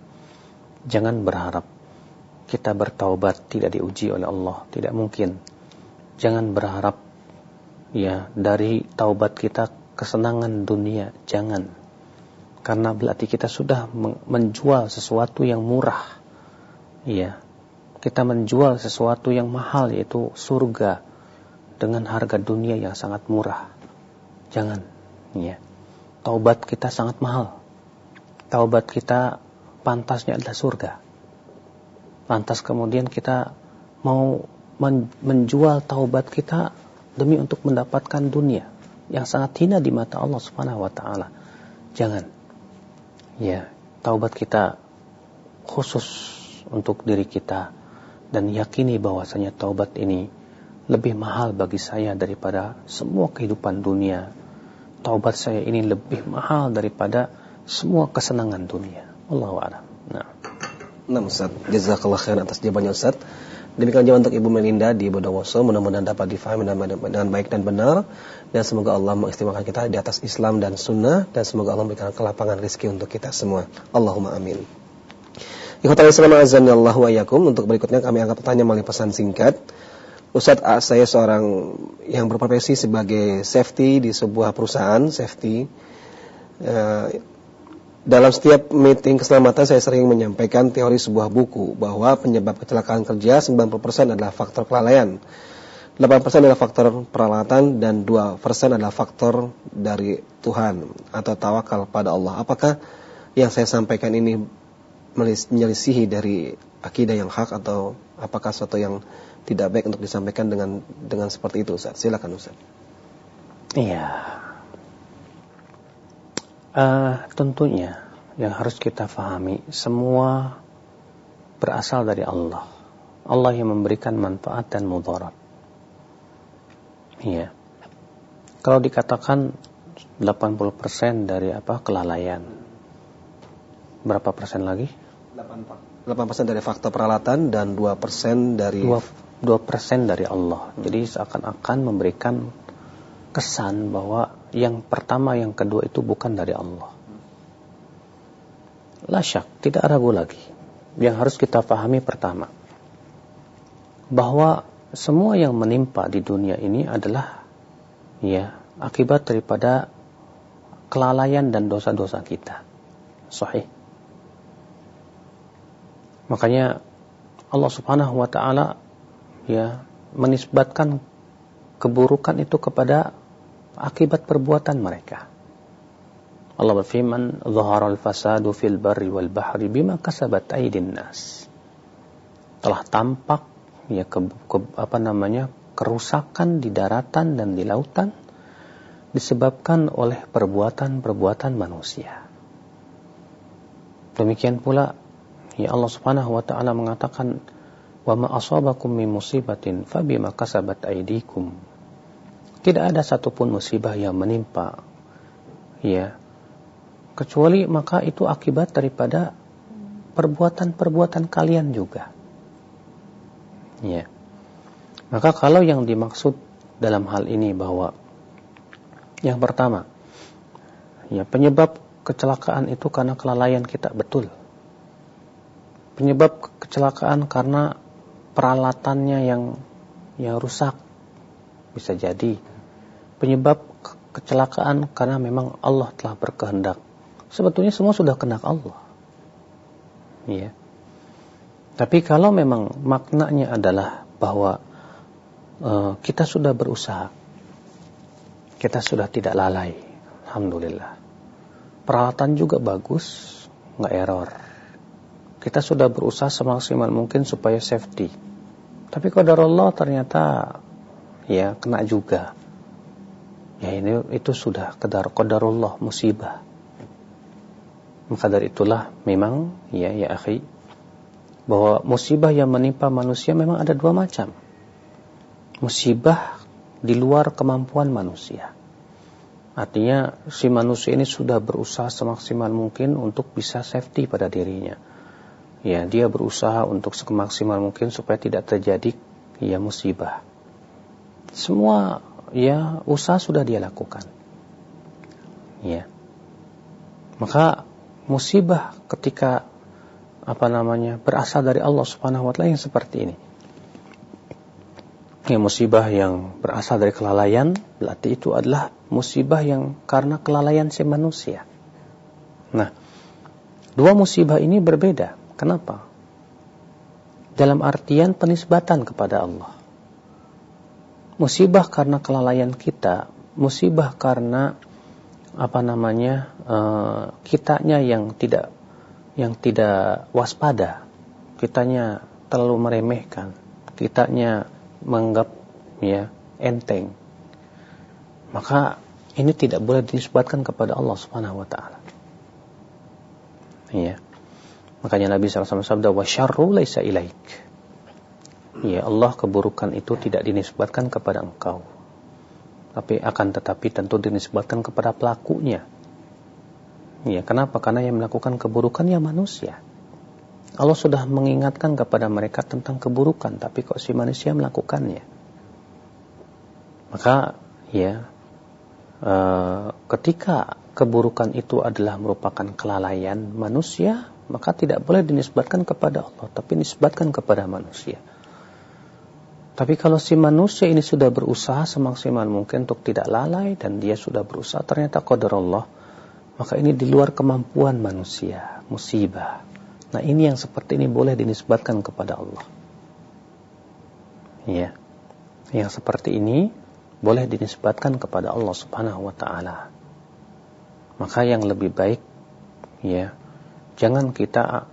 berharap kita bertaubat tidak diuji oleh Allah. Tidak mungkin. Jangan berharap ya dari taubat kita kesenangan dunia. Jangan. Karena berarti kita sudah menjual sesuatu yang murah. Ya, kita menjual sesuatu yang mahal, yaitu surga, dengan harga dunia yang sangat murah. Jangan. Ya. Taubat kita sangat mahal. Taubat kita pantasnya adalah surga. Lantas kemudian kita mau menjual taubat kita demi untuk mendapatkan dunia yang sangat hina di mata Allah Subhanahu wa taala. Jangan. Ya, taubat kita khusus untuk diri kita dan yakini bahwasanya taubat ini lebih mahal bagi saya daripada semua kehidupan dunia. Taubat saya ini lebih mahal daripada semua kesenangan dunia. Allahu a'lam. Nah, Ustaz, jazakallah khairan atas jawabannya, Ustaz. Demikian jawaban untuk Ibu Melinda di Bondowoso, mudah-mudahan dapat difahami dengan baik dan benar, dan semoga Allah mengistimewakan kita di atas Islam dan Sunnah, dan semoga Allah memberikan kelapangan rezeki untuk kita semua. Allahumma amin. Ikhwatal Islam azanillahu wa iyyakum. Untuk berikutnya kami angkat pertanyaan melalui pesan singkat. Ustaz, saya seorang yang berprofesi sebagai safety di sebuah perusahaan safety. Dalam setiap meeting keselamatan saya sering menyampaikan teori sebuah buku bahwa penyebab kecelakaan kerja 90% adalah faktor kelalaian, 8% adalah faktor peralatan, dan 2% adalah faktor dari Tuhan atau tawakal pada Allah. Apakah yang saya sampaikan ini menyelisihi dari akidah yang hak, atau apakah sesuatu yang tidak baik untuk disampaikan dengan seperti itu, Ustaz? Silakan, Ustaz. Iya. Tentunya yang harus kita fahami, semua berasal dari Allah. Allah yang memberikan manfaat dan mudarat. Iya. Kalau dikatakan 80% dari kelalaian, berapa persen lagi? 8% dari faktor peralatan dan 2% dari 2% dari Allah. Jadi seakan-akan memberikan kesan bahwa yang pertama, yang kedua itu bukan dari Allah. La syak, tidak ragu lagi. Yang harus kita pahami pertama, bahwa semua yang menimpa di dunia ini adalah akibat daripada kelalaian dan dosa-dosa kita. Sahih. Makanya Allah Subhanahu wa taala menisbatkan keburukan itu kepada akibat perbuatan mereka. Allah berfirman, "Dhaharal fasadu fil barri wal bahri bima kasabat aydin nas." Telah tampak kerusakan di daratan dan di lautan disebabkan oleh perbuatan-perbuatan manusia. Demikian pula Allah Subhanahu wa taala mengatakan, "Wa ma asabakum min musibatin fabima kasabat aydikum." Tidak ada satupun musibah yang menimpa kecuali maka itu akibat daripada perbuatan-perbuatan kalian juga. Maka kalau yang dimaksud dalam hal ini bahwa yang pertama, penyebab kecelakaan itu karena kelalaian kita, betul. Penyebab kecelakaan karena peralatannya yang rusak. Bisa jadi penyebab kecelakaan karena memang Allah telah berkehendak. Sebetulnya semua sudah kehendak Allah. Ya. Tapi kalau memang maknanya adalah bahwa kita sudah berusaha, kita sudah tidak lalai, alhamdulillah. Peralatan juga bagus, nggak error. Kita sudah berusaha semaksimal mungkin supaya safety. Tapi qadarullah ternyata ya kena juga. Ya itu sudah qadarullah, musibah. Maka dari itulah memang ya akhi, bahwa musibah yang menimpa manusia memang ada dua macam. Musibah di luar kemampuan manusia. Artinya si manusia ini sudah berusaha semaksimal mungkin untuk bisa safety pada dirinya. Ya, dia berusaha untuk semaksimal mungkin supaya tidak terjadi ya musibah. Semua ya usaha sudah dia lakukan. Ya. Maka musibah ketika berasal dari Allah Subhanahu wa taala yang seperti ini. Ya, musibah yang berasal dari kelalaian, berarti itu adalah musibah yang karena kelalaian si manusia. Nah, dua musibah ini berbeda. Kenapa? Dalam artian penisbatan kepada Allah. Musibah karena kelalaian kita, musibah karena kitanya yang tidak waspada, kitanya terlalu meremehkan, kitanya menganggap ya enteng, maka ini tidak boleh dinisbatkan kepada Allah Subhanahu wa taala. Ya. Makanya Nabi SAW sabda wa syarru laisa ilaik. Ya Allah, keburukan itu tidak dinisbatkan kepada engkau. Tetapi tentu dinisbatkan kepada pelakunya. Ya, kenapa? Karena yang melakukan keburukan ya manusia. Allah sudah mengingatkan kepada mereka tentang keburukan, tapi kok si manusia melakukannya. Maka ya ketika keburukan itu adalah merupakan kelalaian manusia, maka tidak boleh dinisbatkan kepada Allah, tapi dinisbatkan kepada manusia. Tapi kalau si manusia ini sudah berusaha semaksimal mungkin untuk tidak lalai, dan dia sudah berusaha ternyata qadarullah, maka ini di luar kemampuan manusia, musibah. Nah, ini yang seperti ini boleh dinisbatkan kepada Allah. Ya. Yang seperti ini boleh dinisbatkan kepada Allah Subhanahu wa taala. Maka yang lebih baik ya, jangan kita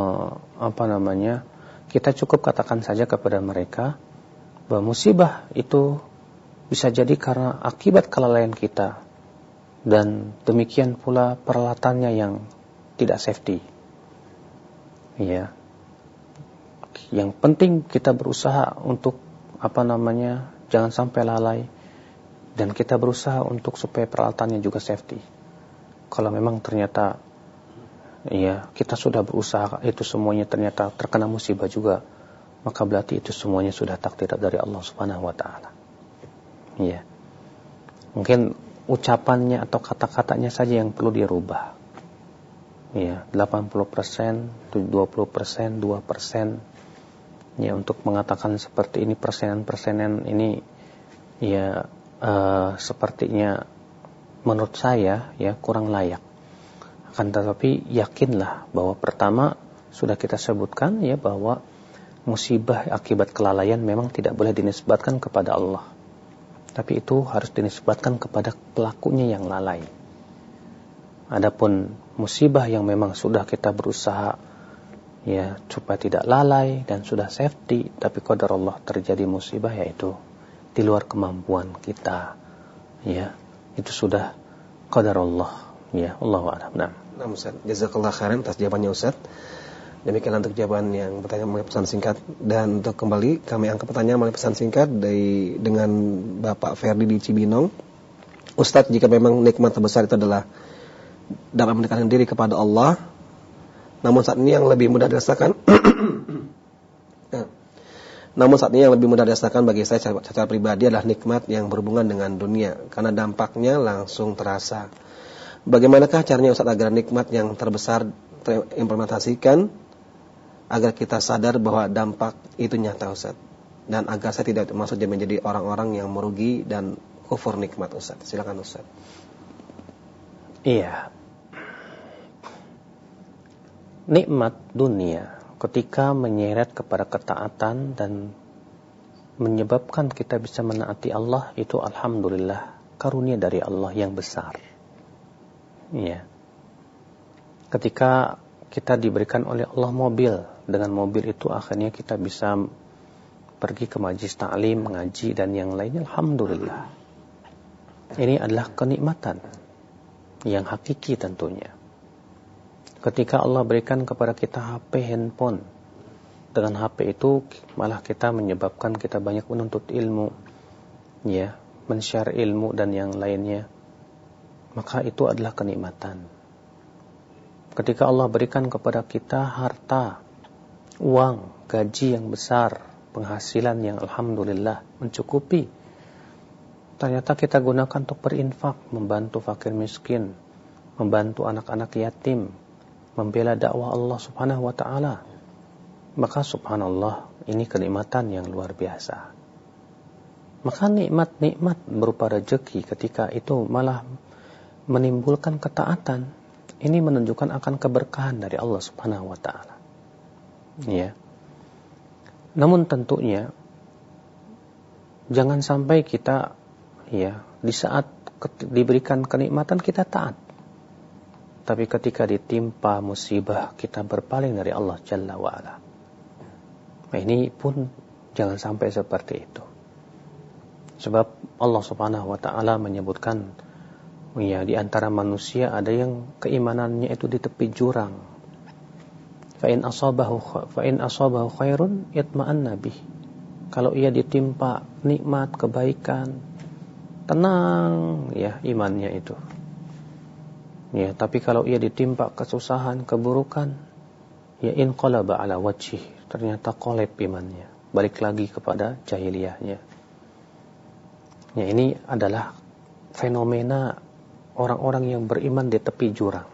kita cukup katakan saja kepada mereka bahwa musibah itu bisa jadi karena akibat kelalaian kita, dan demikian pula peralatannya yang tidak safety. Ya. Yang penting kita berusaha untuk jangan sampai lalai, dan kita berusaha untuk supaya peralatannya juga safety. Kalau memang ternyata ya kita sudah berusaha itu semuanya ternyata terkena musibah juga, maka berarti itu semuanya sudah takdir dari Allah Subhanahu wa taala. Ya. Mungkin ucapannya atau kata-katanya saja yang perlu dirubah. Ya, 80%, 20%, 2%. Ya, untuk mengatakan seperti ini, persenan-persenan ini ya sepertinya menurut saya ya kurang layak. Akan tetapi yakinlah bahwa pertama sudah kita sebutkan ya bahwa musibah akibat kelalaian memang tidak boleh dinisbatkan kepada Allah. Tapi itu harus dinisbatkan kepada pelakunya yang lalai. Adapun musibah yang memang sudah kita berusaha ya supaya tidak lalai dan sudah safety, tapi qadar Allah terjadi musibah, yaitu di luar kemampuan kita. Ya, itu sudah qadar Allah. Ya, Allahu a'lam. Nah, Ustaz, jazakallahu khairan atas jawabannya Ustaz. Demikian untuk jawaban yang bertanya melalui pesan singkat, dan untuk kembali kami angkat pertanyaan melalui pesan singkat dengan Bapak Ferdi di Cibinong. Ustaz, jika memang nikmat terbesar itu adalah dapat mendekatkan diri kepada Allah, namun saat ini yang lebih mudah dirasakan bagi saya secara pribadi adalah nikmat yang berhubungan dengan dunia, karena dampaknya langsung terasa. Bagaimanakah caranya Ustaz agar nikmat yang terbesar terimplementasikan agar kita sadar bahwa dampak itu nyata Ustaz, dan agar saya tidak maksudnya menjadi orang-orang yang merugi dan kufur nikmat Ustaz. Silakan Ustaz. Iya. Nikmat dunia ketika menyeret kepada ketaatan dan menyebabkan kita bisa menaati Allah, itu alhamdulillah karunia dari Allah yang besar. Iya. Ketika kita diberikan oleh Allah mobil, dengan mobil itu akhirnya kita bisa pergi ke majlis ta'lim, mengaji dan yang lainnya, alhamdulillah. Ini adalah kenikmatan yang hakiki tentunya. Ketika Allah berikan kepada kita HP, handphone, dengan HP itu malah kita menyebabkan kita banyak menuntut ilmu, ya, men-share ilmu dan yang lainnya, maka itu adalah kenikmatan. Ketika Allah berikan kepada kita harta, uang, gaji yang besar, penghasilan yang alhamdulillah mencukupi, ternyata kita gunakan untuk berinfak, membantu fakir miskin, membantu anak-anak yatim, membela dakwah Allah subhanahu wa ta'ala, maka subhanallah, ini kenikmatan yang luar biasa. Maka nikmat-nikmat berupa rezeki ketika itu malah menimbulkan ketaatan, ini menunjukkan akan keberkahan dari Allah subhanahu wa ta'ala. Ya. Namun tentunya jangan sampai kita, ya, di saat diberikan kenikmatan kita taat, tapi ketika ditimpa musibah kita berpaling dari Allah Jalla wa'ala. Nah, ini pun jangan sampai seperti itu. Sebab Allah subhanahu wa ta'ala menyebutkan, ya, di antara manusia ada yang keimanannya itu di tepi jurang. Fa'in asabahu khairun yatma'anna bih. Kalau ia ditimpa nikmat, kebaikan, tenang, ya, imannya itu. Ya, tapi kalau ia ditimpa kesusahan, keburukan, ya, inqalaba ala wajhih, ternyata kolab imannya, balik lagi kepada jahiliyahnya. Ya, ini adalah fenomena orang-orang yang beriman di tepi jurang.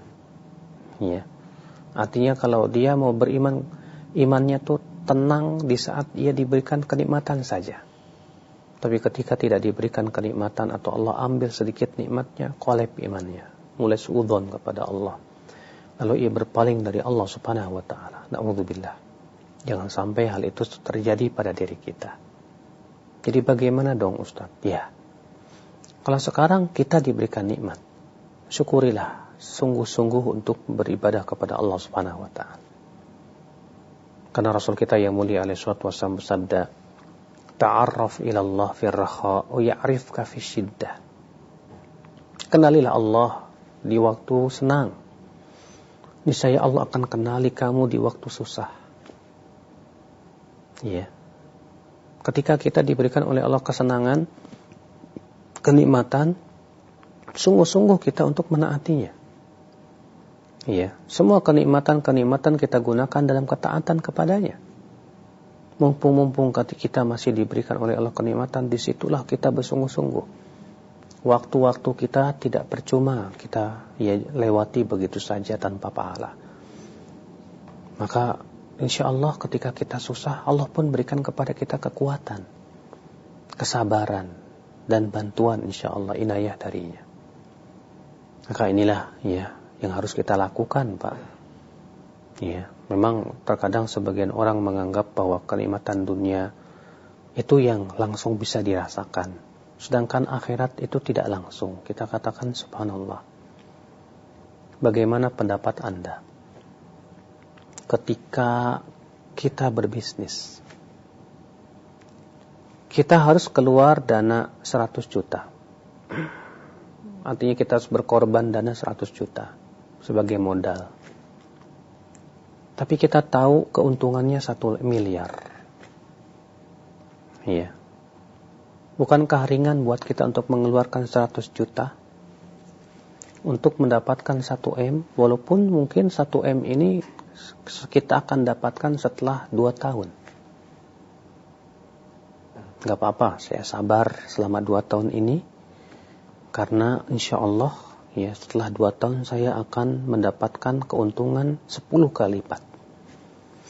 Ya. Artinya kalau dia mau beriman, imannya tuh tenang di saat ia diberikan kenikmatan saja. Tapi ketika tidak diberikan kenikmatan atau Allah ambil sedikit nikmatnya, kolab imannya, mulai suudzon kepada Allah, lalu ia berpaling dari Allah subhanahu wa ta'ala. Na'udzubillah. Jangan sampai hal itu terjadi pada diri kita. Jadi bagaimana dong Ustaz? Ya, kalau sekarang kita diberikan nikmat, syukurilah sungguh-sungguh untuk beribadah kepada Allah subhanahu wa ta'ala. Karena Rasul kita yang mulia alaihi salatu wasallam bersabda, ta'arraf ilallah firraha wa ya'rifka fi syiddah. Kenalilah Allah di waktu senang, niscaya Allah akan kenali kamu di waktu susah. Ya. Ketika kita diberikan oleh Allah kesenangan, kenikmatan, sungguh-sungguh kita untuk menaatinya. Ya, semua kenikmatan kita gunakan dalam ketaatan kepadanya. Mumpung kita masih diberikan oleh Allah kenikmatan, disitulah kita bersungguh-sungguh. Waktu-waktu kita tidak percuma kita, ya, lewati begitu saja tanpa pahala. Maka insya Allah ketika kita susah, Allah pun berikan kepada kita kekuatan, kesabaran, dan bantuan insya Allah, inayah darinya. Maka inilah, ya, yang harus kita lakukan, Pak. Ya, memang terkadang sebagian orang menganggap bahwa kenikmatan dunia itu yang langsung bisa dirasakan, sedangkan akhirat itu tidak langsung. Kita katakan subhanallah. Bagaimana pendapat Anda ketika kita berbisnis? Kita harus keluar dana 100 juta. Artinya kita harus berkorban dana 100 juta sebagai modal. Tapi kita tahu keuntungannya 1 miliar. Iya. Bukankah ringan buat kita untuk mengeluarkan 100 juta untuk mendapatkan 1 M, walaupun mungkin 1 M ini kita akan dapatkan setelah 2 tahun. Gak apa-apa, saya sabar selama 2 tahun ini, karena insya Allah, ya, setelah 2 tahun saya akan mendapatkan keuntungan 10 kali lipat.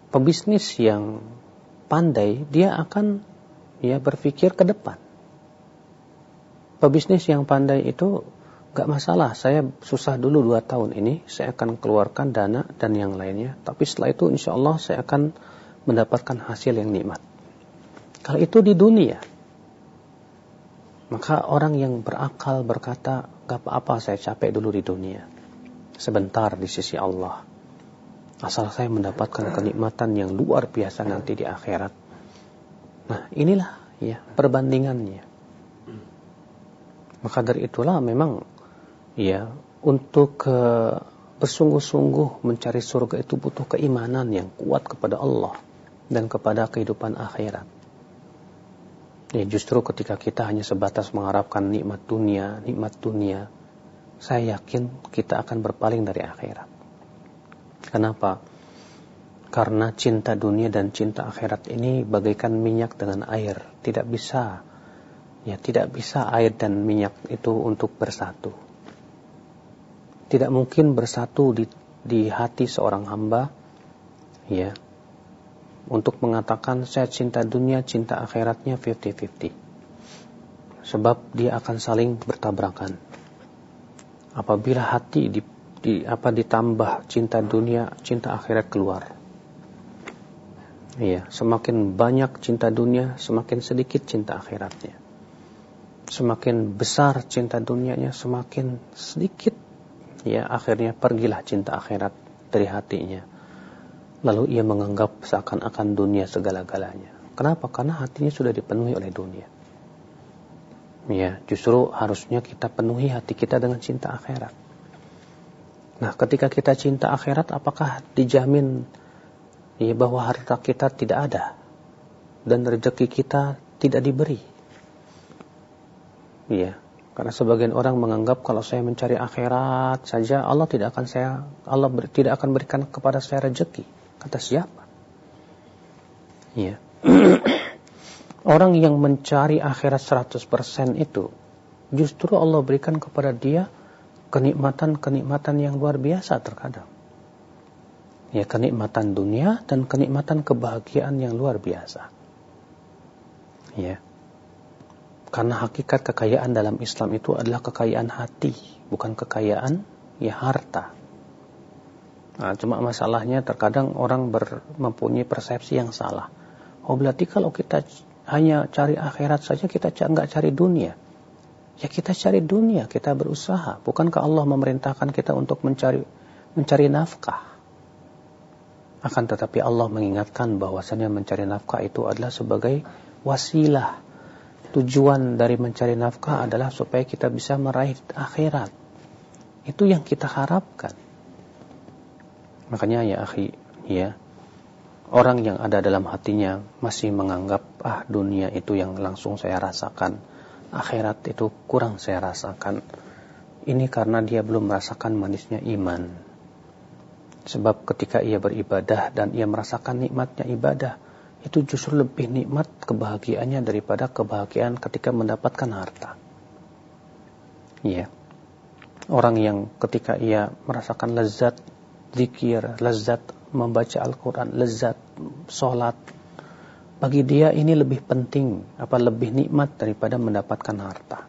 pebisnis yang pandai, dia akan berpikir ke depan. Pebisnis yang pandai itu gak masalah, saya susah dulu 2 tahun ini, saya akan keluarkan dana dan yang lainnya, tapi setelah itu insya Allah saya akan mendapatkan hasil yang nikmat. Kalau itu di dunia, maka orang yang berakal berkata, gak apa-apa saya capek dulu di dunia, sebentar di sisi Allah, asal saya mendapatkan kenikmatan yang luar biasa nanti di akhirat. Nah, inilah perbandingannya. Maka dari itulah memang untuk bersungguh-sungguh mencari surga itu butuh keimanan yang kuat kepada Allah dan kepada kehidupan akhirat. Justru ketika kita hanya sebatas mengharapkan nikmat dunia, saya yakin kita akan berpaling dari akhirat. Kenapa? Karena cinta dunia dan cinta akhirat ini bagaikan minyak dengan air, tidak bisa air dan minyak itu untuk bersatu. Tidak mungkin bersatu di hati seorang hamba, untuk mengatakan saya cinta dunia, cinta akhiratnya 50-50. Sebab dia akan saling bertabrakan. Apabila hati ditambah cinta dunia, cinta akhirat keluar. Semakin banyak cinta dunia, semakin sedikit cinta akhiratnya. Semakin besar cinta dunianya, semakin sedikit akhirnya pergilah cinta akhirat dari hatinya. Lalu ia menganggap seakan-akan dunia segala-galanya. Kenapa? Karena hatinya sudah dipenuhi oleh dunia. Justru harusnya kita penuhi hati kita dengan cinta akhirat. Nah, ketika kita cinta akhirat, apakah dijamin bahwa harta kita tidak ada dan rezeki kita tidak diberi? Karena sebagian orang menganggap kalau saya mencari akhirat saja Allah tidak akan berikan kepada saya rezeki. Kata siapa? Orang yang mencari akhirat 100% itu justru Allah berikan kepada dia kenikmatan-kenikmatan yang luar biasa terkadang. Kenikmatan dunia dan kenikmatan kebahagiaan yang luar biasa. Karena hakikat kekayaan dalam Islam itu adalah kekayaan hati, bukan kekayaan harta. Nah, cuma masalahnya terkadang orang mempunyai persepsi yang salah. Berarti kalau kita hanya cari akhirat saja, kita nggak cari dunia. Kita cari dunia, kita berusaha. Bukankah Allah memerintahkan kita untuk mencari nafkah? Akan tetapi Allah mengingatkan bahwasannya mencari nafkah itu adalah sebagai wasilah. Tujuan dari mencari nafkah adalah supaya kita bisa meraih akhirat. Itu yang kita harapkan. Makanya orang yang ada dalam hatinya masih menganggap dunia itu yang langsung saya rasakan, akhirat itu kurang saya rasakan. Ini karena dia belum merasakan manisnya iman. Sebab ketika ia beribadah dan ia merasakan nikmatnya ibadah, itu justru lebih nikmat kebahagiaannya daripada kebahagiaan ketika mendapatkan harta. Orang yang ketika ia merasakan lezat zikir, lezat membaca Al-Quran, lezat sholat, bagi dia ini lebih penting, lebih nikmat daripada mendapatkan harta.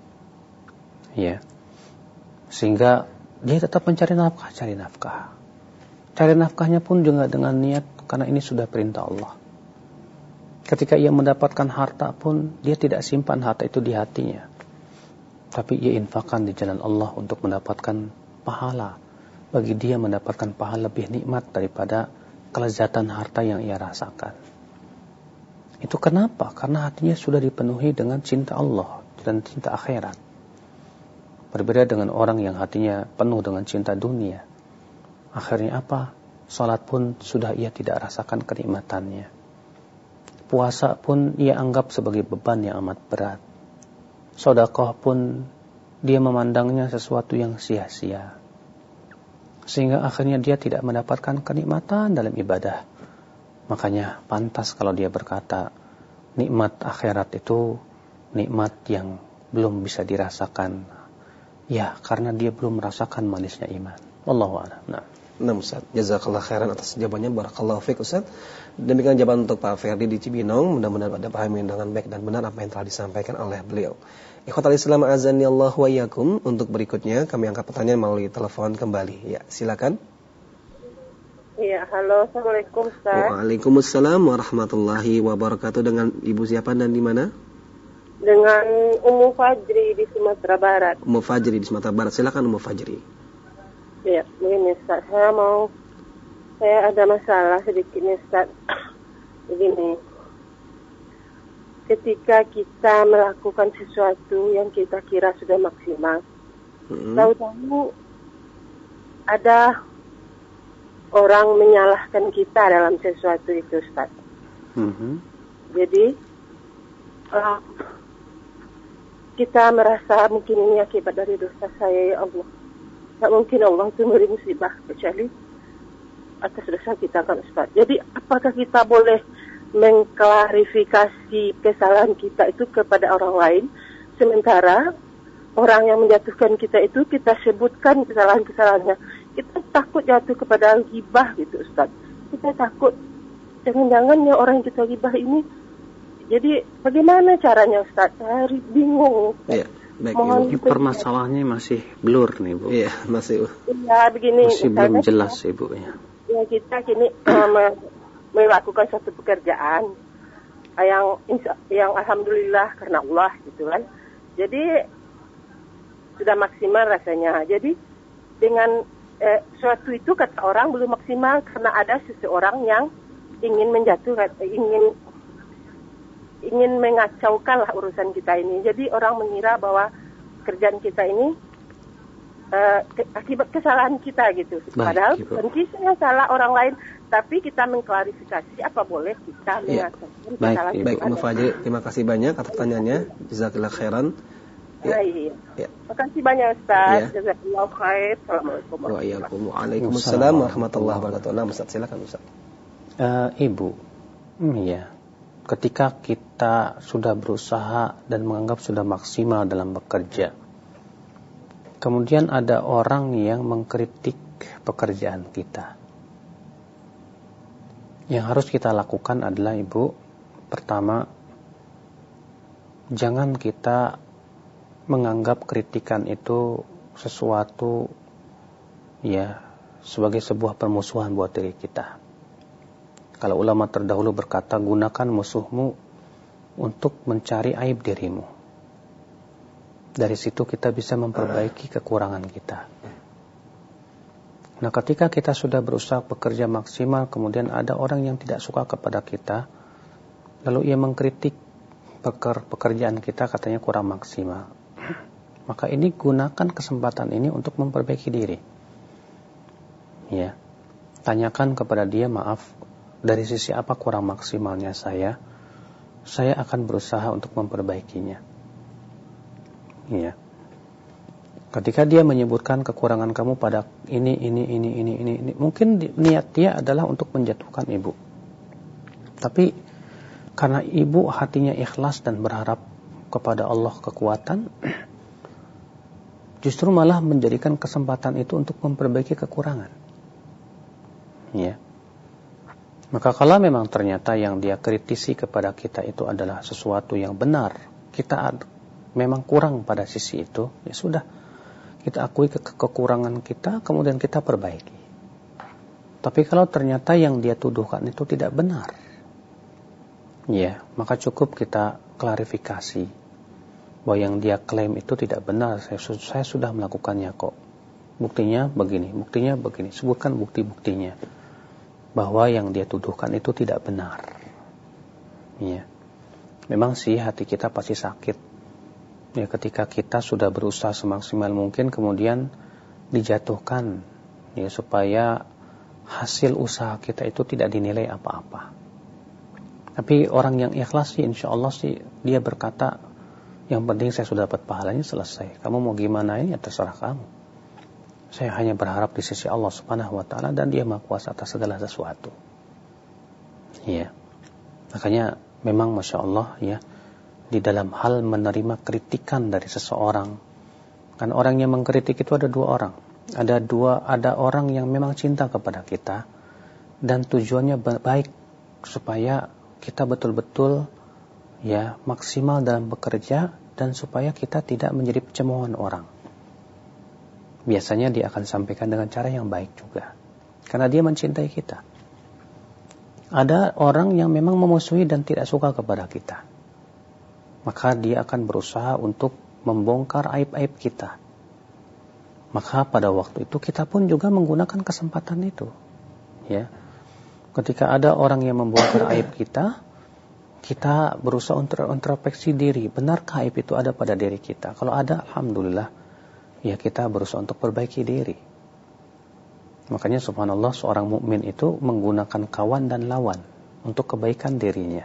Sehingga dia tetap mencari nafkah, cari nafkahnya pun juga dengan niat karena ini sudah perintah Allah. Ketika ia mendapatkan harta pun, dia tidak simpan harta itu di hatinya. Tapi ia infakkan di jalan Allah untuk mendapatkan pahala. Bagi dia mendapatkan pahala lebih nikmat daripada kelezatan harta yang ia rasakan. Itu kenapa? Karena hatinya sudah dipenuhi dengan cinta Allah dan cinta akhirat. Berbeda dengan orang yang hatinya penuh dengan cinta dunia. Akhirnya apa? Salat pun sudah ia tidak rasakan kenikmatannya. Puasa pun ia anggap sebagai beban yang amat berat. Sedekah pun dia memandangnya sesuatu yang sia-sia. Sehingga akhirnya dia tidak mendapatkan kenikmatan dalam ibadah. Makanya pantas kalau dia berkata, nikmat akhirat itu nikmat yang belum bisa dirasakan. Karena dia belum merasakan manisnya iman. Wallahu a'lam. Nah. Nah Ustaz, jazakallah khairan atas jawabannya, barakallahu fiik Ustaz. Demikian jawaban untuk Pak Ferdi di Cibinong. Mudah-mudahan pada pahami dengan baik dan benar apa yang telah disampaikan oleh beliau. Ikhwatal Islam azani Allah wa iyyakum. Untuk berikutnya kami angkat pertanyaan melalui telepon kembali. Ya, silakan. Iya, halo, assalamualaikum Ustaz. Waalaikumsalam warahmatullahi wabarakatuh. Dengan Ibu siapa dan di mana? Dengan Ummu Fajri di Sumatera Barat. Ummu Fajri di Sumatera Barat. Silakan Ummu Fajri. Ya, begini Ustaz, saya ada masalah sedikit nih Ustaz. Begini, ketika kita melakukan sesuatu yang kita kira sudah maksimal, tahu-tahu ada orang menyalahkan kita dalam sesuatu itu Ustaz. Jadi kita merasa mungkin ini akibat dari dosa saya, ya Allah. Tak mungkin Allah itu memberi musibah kecuali atas dosa kita kan Ustaz. Jadi apakah kita boleh mengklarifikasi kesalahan kita itu kepada orang lain, sementara orang yang menjatuhkan kita itu kita sebutkan kesalahan-kesalahannya? Kita takut jatuh kepada ghibah gitu Ustaz. Kita takut jangan-jangan yang orang yang kita ghibah ini. Jadi bagaimana caranya Ustaz? Saya bingung. Iya, baik Ibu. Permasalahannya masih blur nih Bu. Iya, masih. Iya, begini. Masih belum jelas Ibu ya. Ya kita kini melakukan suatu pekerjaan yang alhamdulillah karena Allah gitu kan. Jadi sudah maksimal rasanya. Jadi dengan suatu itu kata orang belum maksimal karena ada seseorang yang ingin menjatuhkan, ingin mengacaukan lah urusan kita ini. Jadi orang mengira bahwa kerjaan kita ini akibat kesalahan kita gitu. Padahal bukan kita yang salah orang lain, tapi kita mengklarifikasi apa boleh kita mengatakan kesalahan. Baik, Mbak Fajri, terima kasih banyak atas pertanyaannya. Jazakallahu khairan. Ya. Terima kasih banyak Ustaz. Jazakallahu khair. Assalamualaikum warahmatullahi wabarakatuh. Waalaikumsalam warahmatullahi wabarakatuh. Nah, Ustaz, silakan Ustaz. Ibu, ya. Ketika kita sudah berusaha dan menganggap sudah maksimal dalam bekerja, kemudian ada orang yang mengkritik pekerjaan kita. Yang harus kita lakukan adalah Ibu, pertama, jangan kita menganggap kritikan itu sesuatu ya sebagai sebuah permusuhan buat diri kita. Kalau ulama terdahulu berkata, gunakan musuhmu untuk mencari aib dirimu. Dari situ kita bisa memperbaiki kekurangan kita. Nah, ketika kita sudah berusaha bekerja maksimal, kemudian ada orang yang tidak suka kepada kita, lalu ia mengkritik pekerjaan kita, katanya kurang maksimal. Maka ini gunakan kesempatan ini untuk memperbaiki diri. Ya. Tanyakan kepada dia, maaf, dari sisi apa kurang maksimalnya saya akan berusaha untuk memperbaikinya. Ya. Ketika dia menyebutkan kekurangan kamu pada ini, mungkin niat dia adalah untuk menjatuhkan ibu. Tapi karena ibu hatinya ikhlas dan berharap kepada Allah kekuatan, justru malah menjadikan kesempatan itu untuk memperbaiki kekurangan. Ya. Maka kalau memang ternyata yang dia kritisi kepada kita itu adalah sesuatu yang benar, kita memang kurang pada sisi itu, ya sudah, kita akui kekurangan kita, kemudian kita perbaiki. Tapi kalau ternyata yang dia tuduhkan itu tidak benar, ya, maka cukup kita klarifikasi bahwa yang dia klaim itu tidak benar. Saya sudah melakukannya kok. Buktinya begini, sebutkan bukti-buktinya bahwa yang dia tuduhkan itu tidak benar. Ya. Memang sih hati kita pasti sakit. Ya, ketika kita sudah berusaha semaksimal mungkin kemudian dijatuhkan, ya, supaya hasil usaha kita itu tidak dinilai apa-apa. Tapi orang yang ikhlas sih insya Allah sih dia berkata, yang penting saya sudah dapat pahalanya, selesai. Kamu mau gimana ini ya terserah kamu. Saya hanya berharap di sisi Allah Subhanahu wa taala dan Dia Maha Kuasa atas segala sesuatu. Ya. Makanya memang Masya Allah ya, di dalam hal menerima kritikan dari seseorang, kan orang yang mengkritik itu ada dua orang. Ada orang yang memang cinta kepada kita dan tujuannya baik supaya kita betul-betul ya maksimal dalam bekerja dan supaya kita tidak menjadi cemoohan orang. Biasanya dia akan sampaikan dengan cara yang baik juga karena dia mencintai kita. Ada orang yang memang memusuhi dan tidak suka kepada kita, maka dia akan berusaha untuk membongkar aib-aib kita. Maka pada waktu itu kita pun juga menggunakan kesempatan itu, ya. Ketika ada orang yang membongkar aib kita berusaha untuk introspeksi diri. Benarkah aib itu ada pada diri kita? Kalau ada, alhamdulillah, ya kita berusaha untuk perbaiki diri. Makanya subhanallah, seorang mukmin itu menggunakan kawan dan lawan untuk kebaikan dirinya.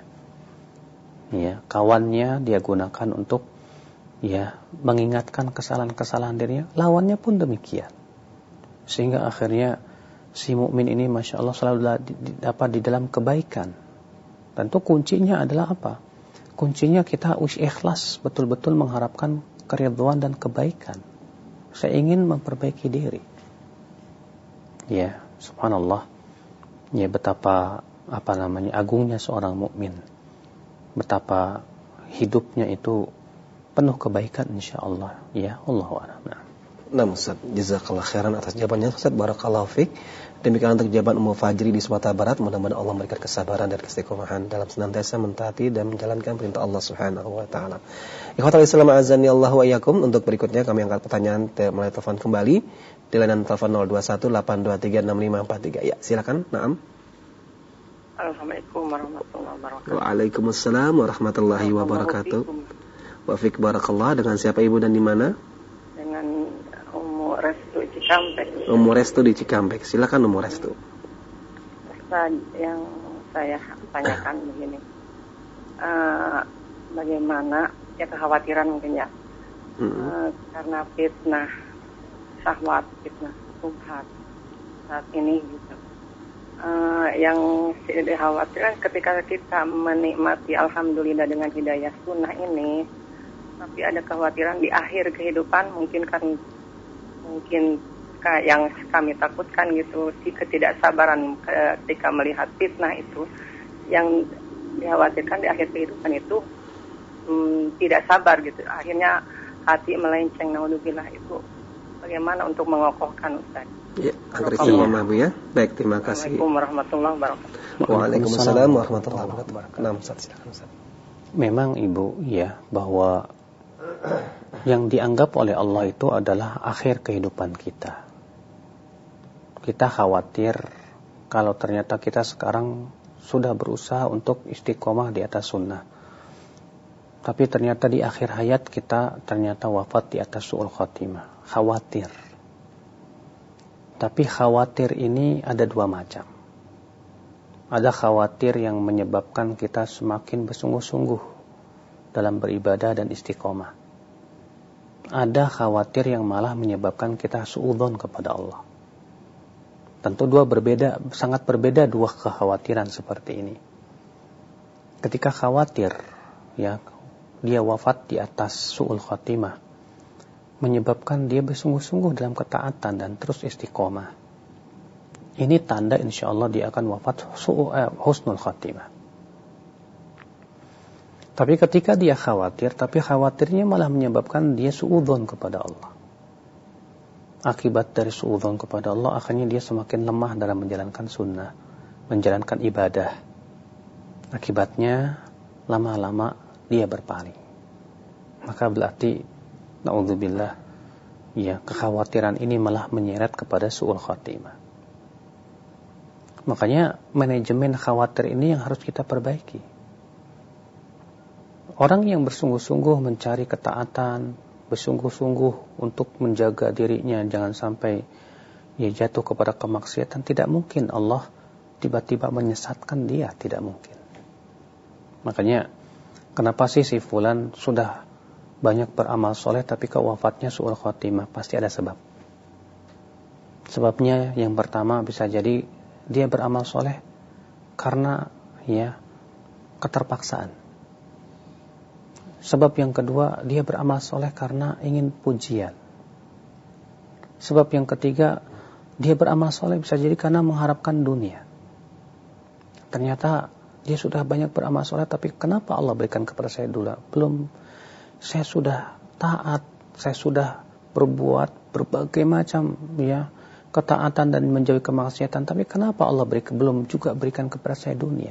Ya, kawannya dia gunakan untuk ya mengingatkan kesalahan-kesalahan dirinya, lawannya pun demikian. Sehingga akhirnya si mukmin ini Masya Allah selalu dapat di dalam kebaikan. Tentu kuncinya adalah apa? Kuncinya kita ikhlas, betul-betul mengharapkan keridhaan dan kebaikan. Saya ingin memperbaiki diri. Ya, subhanallah. Ya, betapa agungnya seorang mukmin. Betapa hidupnya itu penuh kebaikan insyaallah. Ya, Allahu a'lam. Nah, Ustaz, jazakallah khairan atas jawabannya Ustaz, barakallahu fiik. Demikian untuk jawaban Ummu Fajri di Sumatera Barat. Mudah-mudahan Allah memberikan kesabaran dan keistiqomahan dalam senantiasa mentaati dan menjalankan perintah Allah Subhanahu wa taala. Ikhwatal Islam azani Allah wa iyyakum. Untuk berikutnya kami angkat pertanyaan melalui telepon kembali di layanan telepon 0218236543. Ya, silakan. Naam. Assalamualaikum warahmatullahi wabarakatuh. Waalaikumsalam warahmatullahi wabarakatuh. Wa fiik barakallah. Dengan siapa Ibu dan di mana? Dengan Ummu Restu Cikampek. Ummu Restu di Cikampek. Silakan Ummu Restu. Ustaz, yang saya tanyakan begini. Bagaimana ya kekhawatiran mungkin ya. Karena fitnah syahwat, fitnah subhat saat ini gitu. Yang dikhawatirkan ketika kita menikmati alhamdulillah dengan hidayah sunnah ini, tapi ada kekhawatiran di akhir kehidupan mungkin yang kami takutkan gitu, si ketidaksabaran ketika melihat fitnah itu, yang dikhawatirkan di akhir kehidupan itu tidak sabar gitu, akhirnya hati melenceng, naudzubillah. Itu bagaimana untuk mengokohkan Ustaz? Ya, agar istiqomah Bu ya. Baik, terima kasih. Assalamualaikum warahmatullahi wabarakatuh. Waalaikumsalam warahmatullahi wabarakatuh. Nah, Ustaz, silakan Ustaz. Memang Ibu ya, bahwa yang dianggap oleh Allah itu adalah akhir kehidupan kita. Kita khawatir kalau ternyata kita sekarang sudah berusaha untuk istiqomah di atas sunnah, tapi ternyata di akhir hayat kita ternyata wafat di atas su'ul khatimah. Khawatir. Tapi khawatir ini ada dua macam. Ada khawatir yang menyebabkan kita semakin bersungguh-sungguh dalam beribadah dan istiqomah. Ada khawatir yang malah menyebabkan kita suudzon kepada Allah. Tentu sangat berbeda dua kekhawatiran seperti ini. Ketika khawatir, ya, dia wafat di atas su'ul khatimah, menyebabkan dia bersungguh-sungguh dalam ketaatan dan terus istiqomah. Ini tanda insyaallah dia akan wafat husnul khatimah. Tapi ketika dia khawatir, tapi khawatirnya malah menyebabkan dia suudzon kepada Allah. Akibat dari suudzon kepada Allah, akhirnya dia semakin lemah dalam menjalankan sunnah, menjalankan ibadah. Akibatnya, lama-lama dia berpaling. Maka berarti, na'udzubillah, ya, kekhawatiran ini malah menyeret kepada su'ul khatimah. Makanya, manajemen khawatir ini yang harus kita perbaiki. Orang yang bersungguh-sungguh mencari ketaatan, bersungguh-sungguh untuk menjaga dirinya jangan sampai ia jatuh kepada kemaksiatan, tidak mungkin Allah tiba-tiba menyesatkan dia, tidak mungkin. Makanya kenapa sih si fulan sudah banyak beramal soleh tapi wafatnya su'ul khatimah? Pasti ada sebab. Sebabnya yang pertama bisa jadi dia beramal soleh karena ya keterpaksaan. Sebab yang kedua, dia beramal soleh karena ingin pujian. Sebab yang ketiga, dia beramal soleh bisa jadi karena mengharapkan dunia. Ternyata dia sudah banyak beramal soleh, tapi kenapa Allah berikan kepada saya dulu? Belum, saya sudah taat, saya sudah berbuat berbagai macam ketaatan dan menjauhi kemaksiatan, tapi kenapa Allah belum juga berikan kepada saya dunia?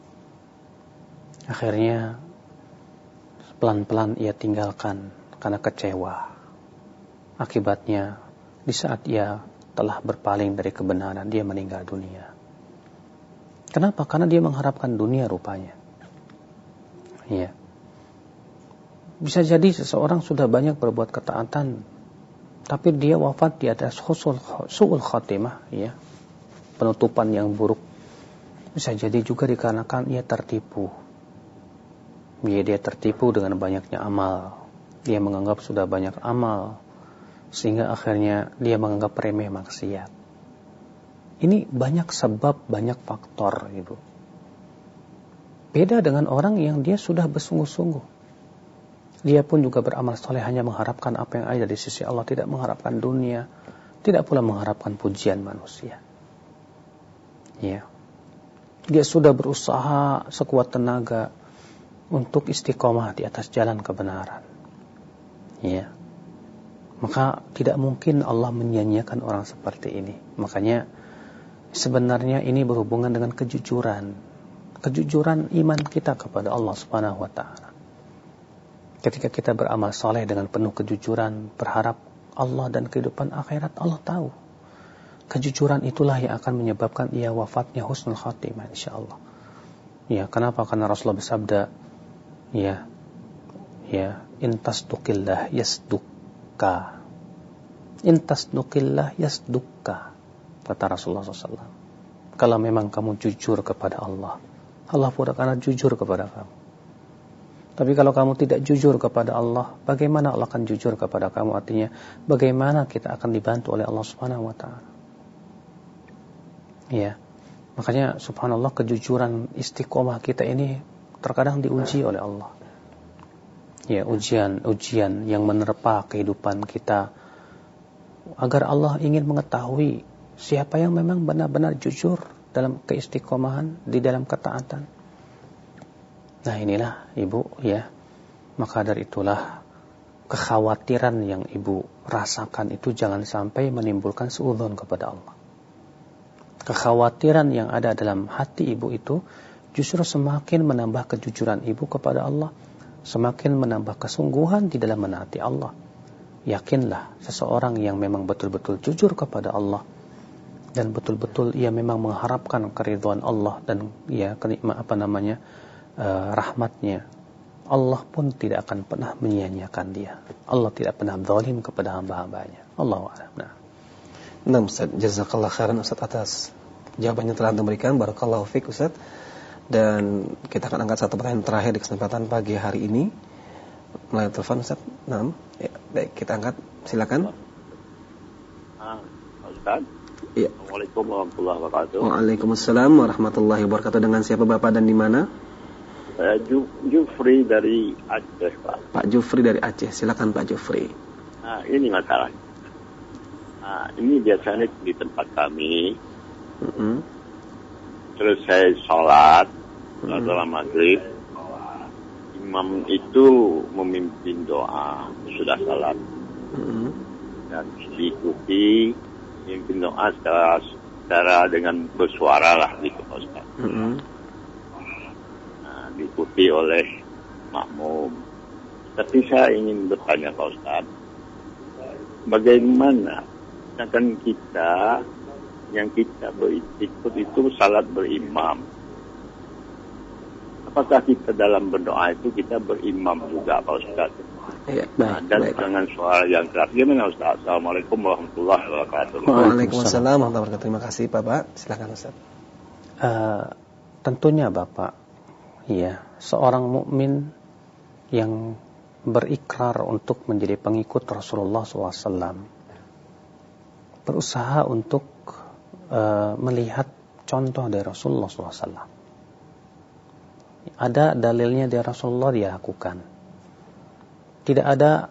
Akhirnya pelan-pelan ia tinggalkan karena kecewa. Akibatnya di saat ia telah berpaling dari kebenaran, dia meninggal dunia. Kenapa? Karena dia mengharapkan dunia rupanya. Ya. Bisa jadi seseorang sudah banyak berbuat ketaatan, tapi dia wafat di atas su'ul khatimah, ya. Penutupan yang buruk. Bisa jadi juga dikarenakan ia tertipu. Dia tertipu dengan banyaknya amal. Dia menganggap sudah banyak amal, sehingga akhirnya dia menganggap remeh maksiat. Ini banyak sebab, banyak faktor, Ibu. Beda dengan orang yang dia sudah bersungguh-sungguh. Dia pun juga beramal soleh, hanya mengharapkan apa yang ada di sisi Allah, tidak mengharapkan dunia, tidak pula mengharapkan pujian manusia. Ya. Dia sudah berusaha sekuat tenaga untuk istiqomah di atas jalan kebenaran. Ya. Maka tidak mungkin Allah menyia-nyiakan orang seperti ini. Makanya sebenarnya ini berhubungan dengan kejujuran iman kita kepada Allah Subhanahu wa taala. Ketika kita beramal soleh dengan penuh kejujuran, berharap Allah dan kehidupan akhirat, Allah tahu. Kejujuran itulah yang akan menyebabkan ia wafatnya husnul khatimah insyaallah. Ya, kenapa? Karena Rasulullah bersabda, ya, intasduqillah yasduqka. Intasduqillah yasduqka, kata Rasulullah SAW. Kalau memang kamu jujur kepada Allah, Allah pun akan jujur kepada kamu. Tapi kalau kamu tidak jujur kepada Allah, bagaimana Allah akan jujur kepada kamu? Artinya, bagaimana kita akan dibantu oleh Allah Subhanahu wa taala? Ya. Makanya subhanallah, kejujuran istiqomah kita ini terkadang diuji oleh Allah. Ya, ujian yang menerpa kehidupan kita, agar Allah ingin mengetahui siapa yang memang benar-benar jujur dalam keistiqomahan, di dalam ketaatan. Nah, inilah Ibu, ya. Maka dari itulah kekhawatiran yang Ibu rasakan itu jangan sampai menimbulkan suudzon kepada Allah. Kekhawatiran yang ada dalam hati Ibu itu justru semakin menambah kejujuran Ibu kepada Allah, semakin menambah kesungguhan di dalam menaati Allah. Yakinlah, seseorang yang memang betul-betul jujur kepada Allah dan betul-betul ia memang mengharapkan keridhaan Allah dan rahmatnya, Allah pun tidak akan pernah menyia-nyiakan dia. Allah tidak pernah zalim kepada hamba-hambanya. Allahu a'lam. Nah, Ustaz, jazakallah khairan Ustaz atas jawaban yang telah Anda berikan. Barakallahu fiik Ustaz. Dan kita akan angkat satu pertanyaan terakhir di kesempatan pagi hari ini melalui telepon Ustaz. Nah, ya, baik, kita angkat. Silakan. Ustaz. Iya. Assalamualaikum warahmatullahi wabarakatuh. Waalaikumsalam warahmatullahi wabarakatuh. Dengan siapa Bapak dan di mana? Jufri dari Aceh, Pak. Pak Jufri dari Aceh. Silakan Pak Jufri. Nah, ini masalah. Nah, ini biasanya di tempat kami. Terus saya sholat dalam maghrib. Imam itu memimpin doa sudah sholat. Dan diikuti memimpin doa secara dengan bersuara lah gitu, Pak Ustaz. Diikuti oleh makmum. Tapi saya ingin bertanya Pak Ustaz, bagaimana sedangkan kita yang kita berikut itu salat berimam, apakah kita dalam berdoa itu kita berimam juga Pak Ustaz? Ya, baik, dan baik. dengan suara yang keras. Gimana Ustaz? Assalamualaikum warahmatullahi wabarakatuh. Waalaikumsalam warahmatullahi wabarakatuh. Terima kasih Bapak. Silakan Ustaz. Tentunya Bapak, ya, seorang mukmin yang berikrar untuk menjadi pengikut Rasulullah SAW berusaha untuk melihat contoh dari Rasulullah SAW. Ada dalilnya dari Rasulullah dia lakukan. Tidak ada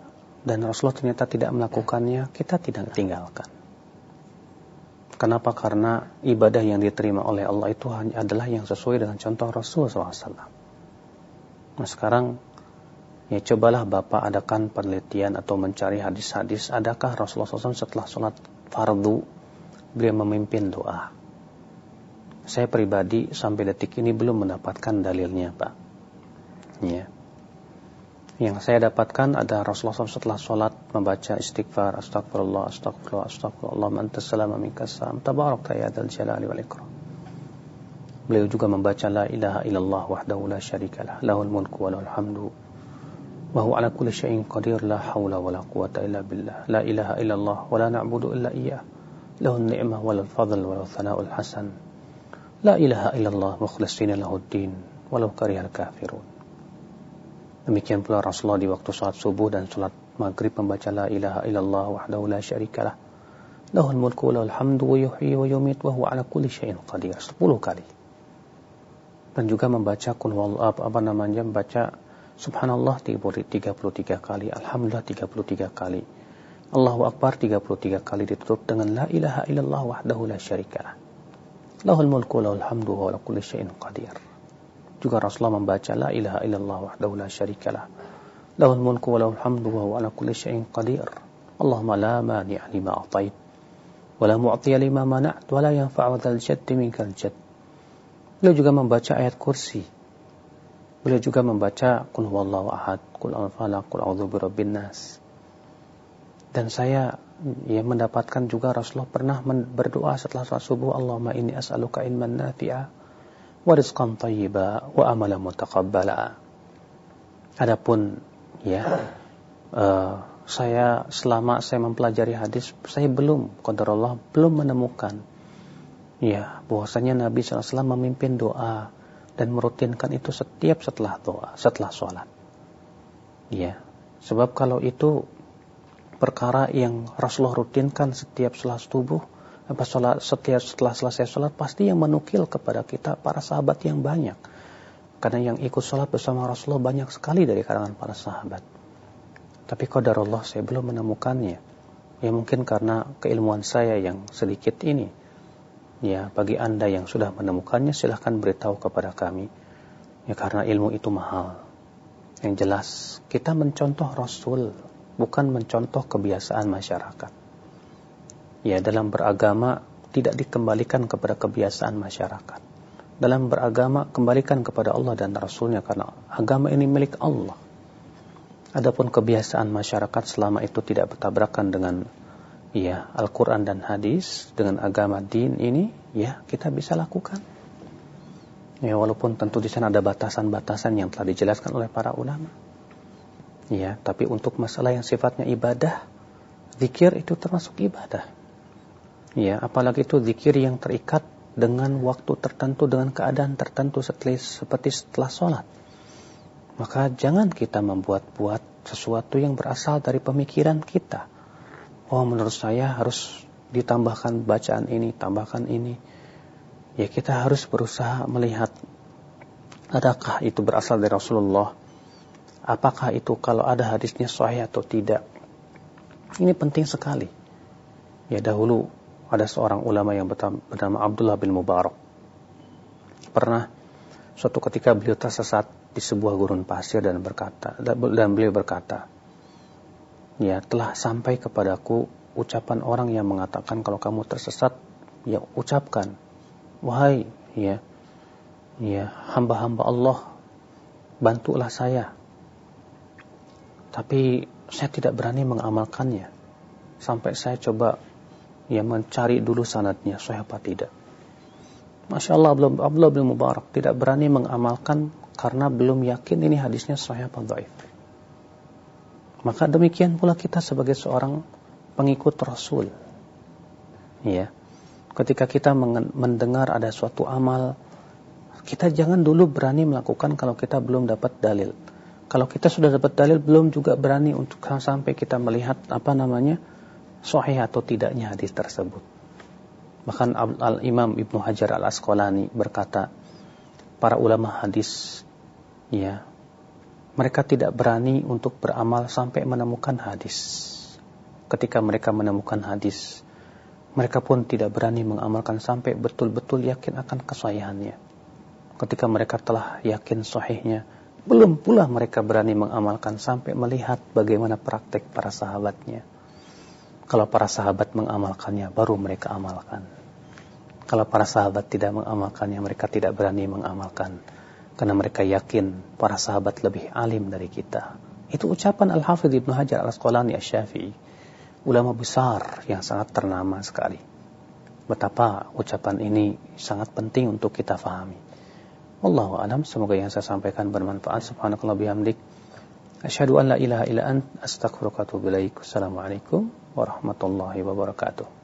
dan Rasulullah ternyata tidak melakukannya, kita tidak tinggalkan. Kenapa? Karena ibadah yang diterima oleh Allah itu adalah yang sesuai dengan contoh Rasulullah SAW. Nah sekarang, ya cobalah Bapak adakan penelitian atau mencari hadis-hadis, adakah Rasulullah SAW setelah sholat fardu, beliau memimpin doa. Saya pribadi sampai detik ini belum mendapatkan dalilnya, Pak. Ya. Yang saya dapatkan ada Rasulullah SAW setelah sholat membaca istighfar, astagfirullah, astagfirullah, astagfirullah, Allahumma antas salam wa minkas salam, tabarakta ya dzal jalali wal ikram. Beliau juga membaca la ilaha illallah wahdahu la syarikalah, lahul mulku wa lahul hamdu, wa huwa ala kulli syai'in qadir, la haula wa la quwwata illa billah, la ilaha illallah wa la na'budu illa iyyah, lahun ni'mah wa lahul fadl wa lahul thana'ul hasan, la ilaha illallah mukhlishina lahuddin walau karihal kafirun. Demikian pula Rasulullah di waktu salat subuh dan salat maghrib membaca la ilaha illallah wahdahu la syarikalah, lahul mulku wa lahul hamdu wa yuhyi wa yumiit wa huwa ala kulli syai'in qadir 10 kali. Dan juga membaca membaca subhanallah 33 kali, alhamdulillah 33 kali, Allahu akbar 33 kali, ditutup dengan la ilaha illallah wahdahu la syarikalah, lahul mulku wa lahul hamdu wa huwa ala kulli syai'in qadir. Juga Rasulullah membaca la ilaha illallah wahdahu la syarikalah, lahul mulku wa lahul hamdu wa huwa ala kulli syai'in qadir. Allahumma la mani'a lima a'tait wa la mu'tiya lima mana'at wa la yanfa'u dzal jaddi minkal jadd. Beliau juga membaca ayat kursi. Beliau juga membaca qul huwallahu ahad, qul al-falaq, qul a'udzu birabbin nas. Dan saya mendapatkan juga Rasulullah pernah berdoa setelah salat subuh, Allahumma inni as'aluka ilman nafi'a wa rizqan thayyiba wa amalan mutaqabbala. Adapun saya selama saya mempelajari hadis, saya qadarullah belum menemukan bahwasanya Nabi SAW memimpin doa dan merutinkan itu setiap setelah sholat. Sebab kalau itu perkara yang Rasulullah rutinkan setiap sholat subuh, setelah selesai sholat, pasti yang menukil kepada kita para sahabat yang banyak. Karena yang ikut sholat bersama Rasulullah banyak sekali dari kalangan para sahabat. Tapi qadarullah saya belum menemukannya. Ya mungkin karena keilmuan saya yang sedikit ini. Ya bagi Anda yang sudah menemukannya, silahkan beritahu kepada kami. Ya karena ilmu itu mahal. Yang jelas kita mencontoh Rasul, bukan mencontoh kebiasaan masyarakat. Ya dalam beragama tidak dikembalikan kepada kebiasaan masyarakat. Dalam beragama kembalikan kepada Allah dan Rasulnya, karena agama ini milik Allah. Adapun kebiasaan masyarakat selama itu tidak bertabrakan dengan Al-Quran dan hadis, dengan agama din ini, kita bisa lakukan. Ya walaupun tentu di sana ada batasan-batasan yang telah dijelaskan oleh para ulama. Ya, tapi untuk masalah yang sifatnya ibadah, zikir itu termasuk ibadah. Ya, apalagi itu zikir yang terikat dengan waktu tertentu, dengan keadaan tertentu seperti setelah sholat. Maka jangan kita membuat-buat sesuatu yang berasal dari pemikiran kita. Oh, menurut saya harus ditambahkan bacaan ini, tambahkan ini. Ya, kita harus berusaha melihat adakah itu berasal dari Rasulullah. Apakah itu kalau ada hadisnya sahih atau tidak. Ini penting sekali. Ya, dahulu ada seorang ulama yang bernama Abdullah bin Mubarak. Pernah suatu ketika beliau tersesat di sebuah gurun pasir dan beliau berkata, ya telah sampai kepadaku ucapan orang yang mengatakan kalau kamu tersesat, ya ucapkan, wahai hamba-hamba Allah, bantulah saya. Tapi saya tidak berani mengamalkannya. Sampai saya coba mencari dulu sanadnya sahih apa tidak. Masya Allah, Abdullah bin Mubarak tidak berani mengamalkan karena belum yakin ini hadisnya sahih apa dhaif. Maka demikian pula kita sebagai seorang pengikut Rasul. Ya. Ketika kita mendengar ada suatu amal, kita jangan dulu berani melakukan kalau kita belum dapat dalil. Kalau kita sudah dapat dalil, belum juga berani untuk sampai kita melihat sahih atau tidaknya hadis tersebut. Bahkan Al-Imam Ibnu Hajar Al-Asqalani berkata, para ulama hadis mereka tidak berani untuk beramal sampai menemukan hadis. Ketika mereka menemukan hadis, mereka pun tidak berani mengamalkan sampai betul-betul yakin akan kesahihannya. Ketika mereka telah yakin sahihnya, belum pula mereka berani mengamalkan sampai melihat bagaimana praktek para sahabatnya. Kalau para sahabat mengamalkannya, baru mereka amalkan. Kalau para sahabat tidak mengamalkannya, mereka tidak berani mengamalkan. Karena mereka yakin para sahabat lebih alim dari kita. Itu ucapan Al-Hafidh Ibnu Hajar Al-Asqalani Asy-Syafi'i, ulama besar yang sangat ternama sekali. Betapa ucapan ini sangat penting untuk kita fahami. Wallahu a'lam, semoga yang saya sampaikan bermanfaat. Subhanakallah bihamdik, asyhadu an la ilaha illa ant, astaghfiruka wa atubu ilaik. Assalamualaikum warahmatullahi wabarakatuh.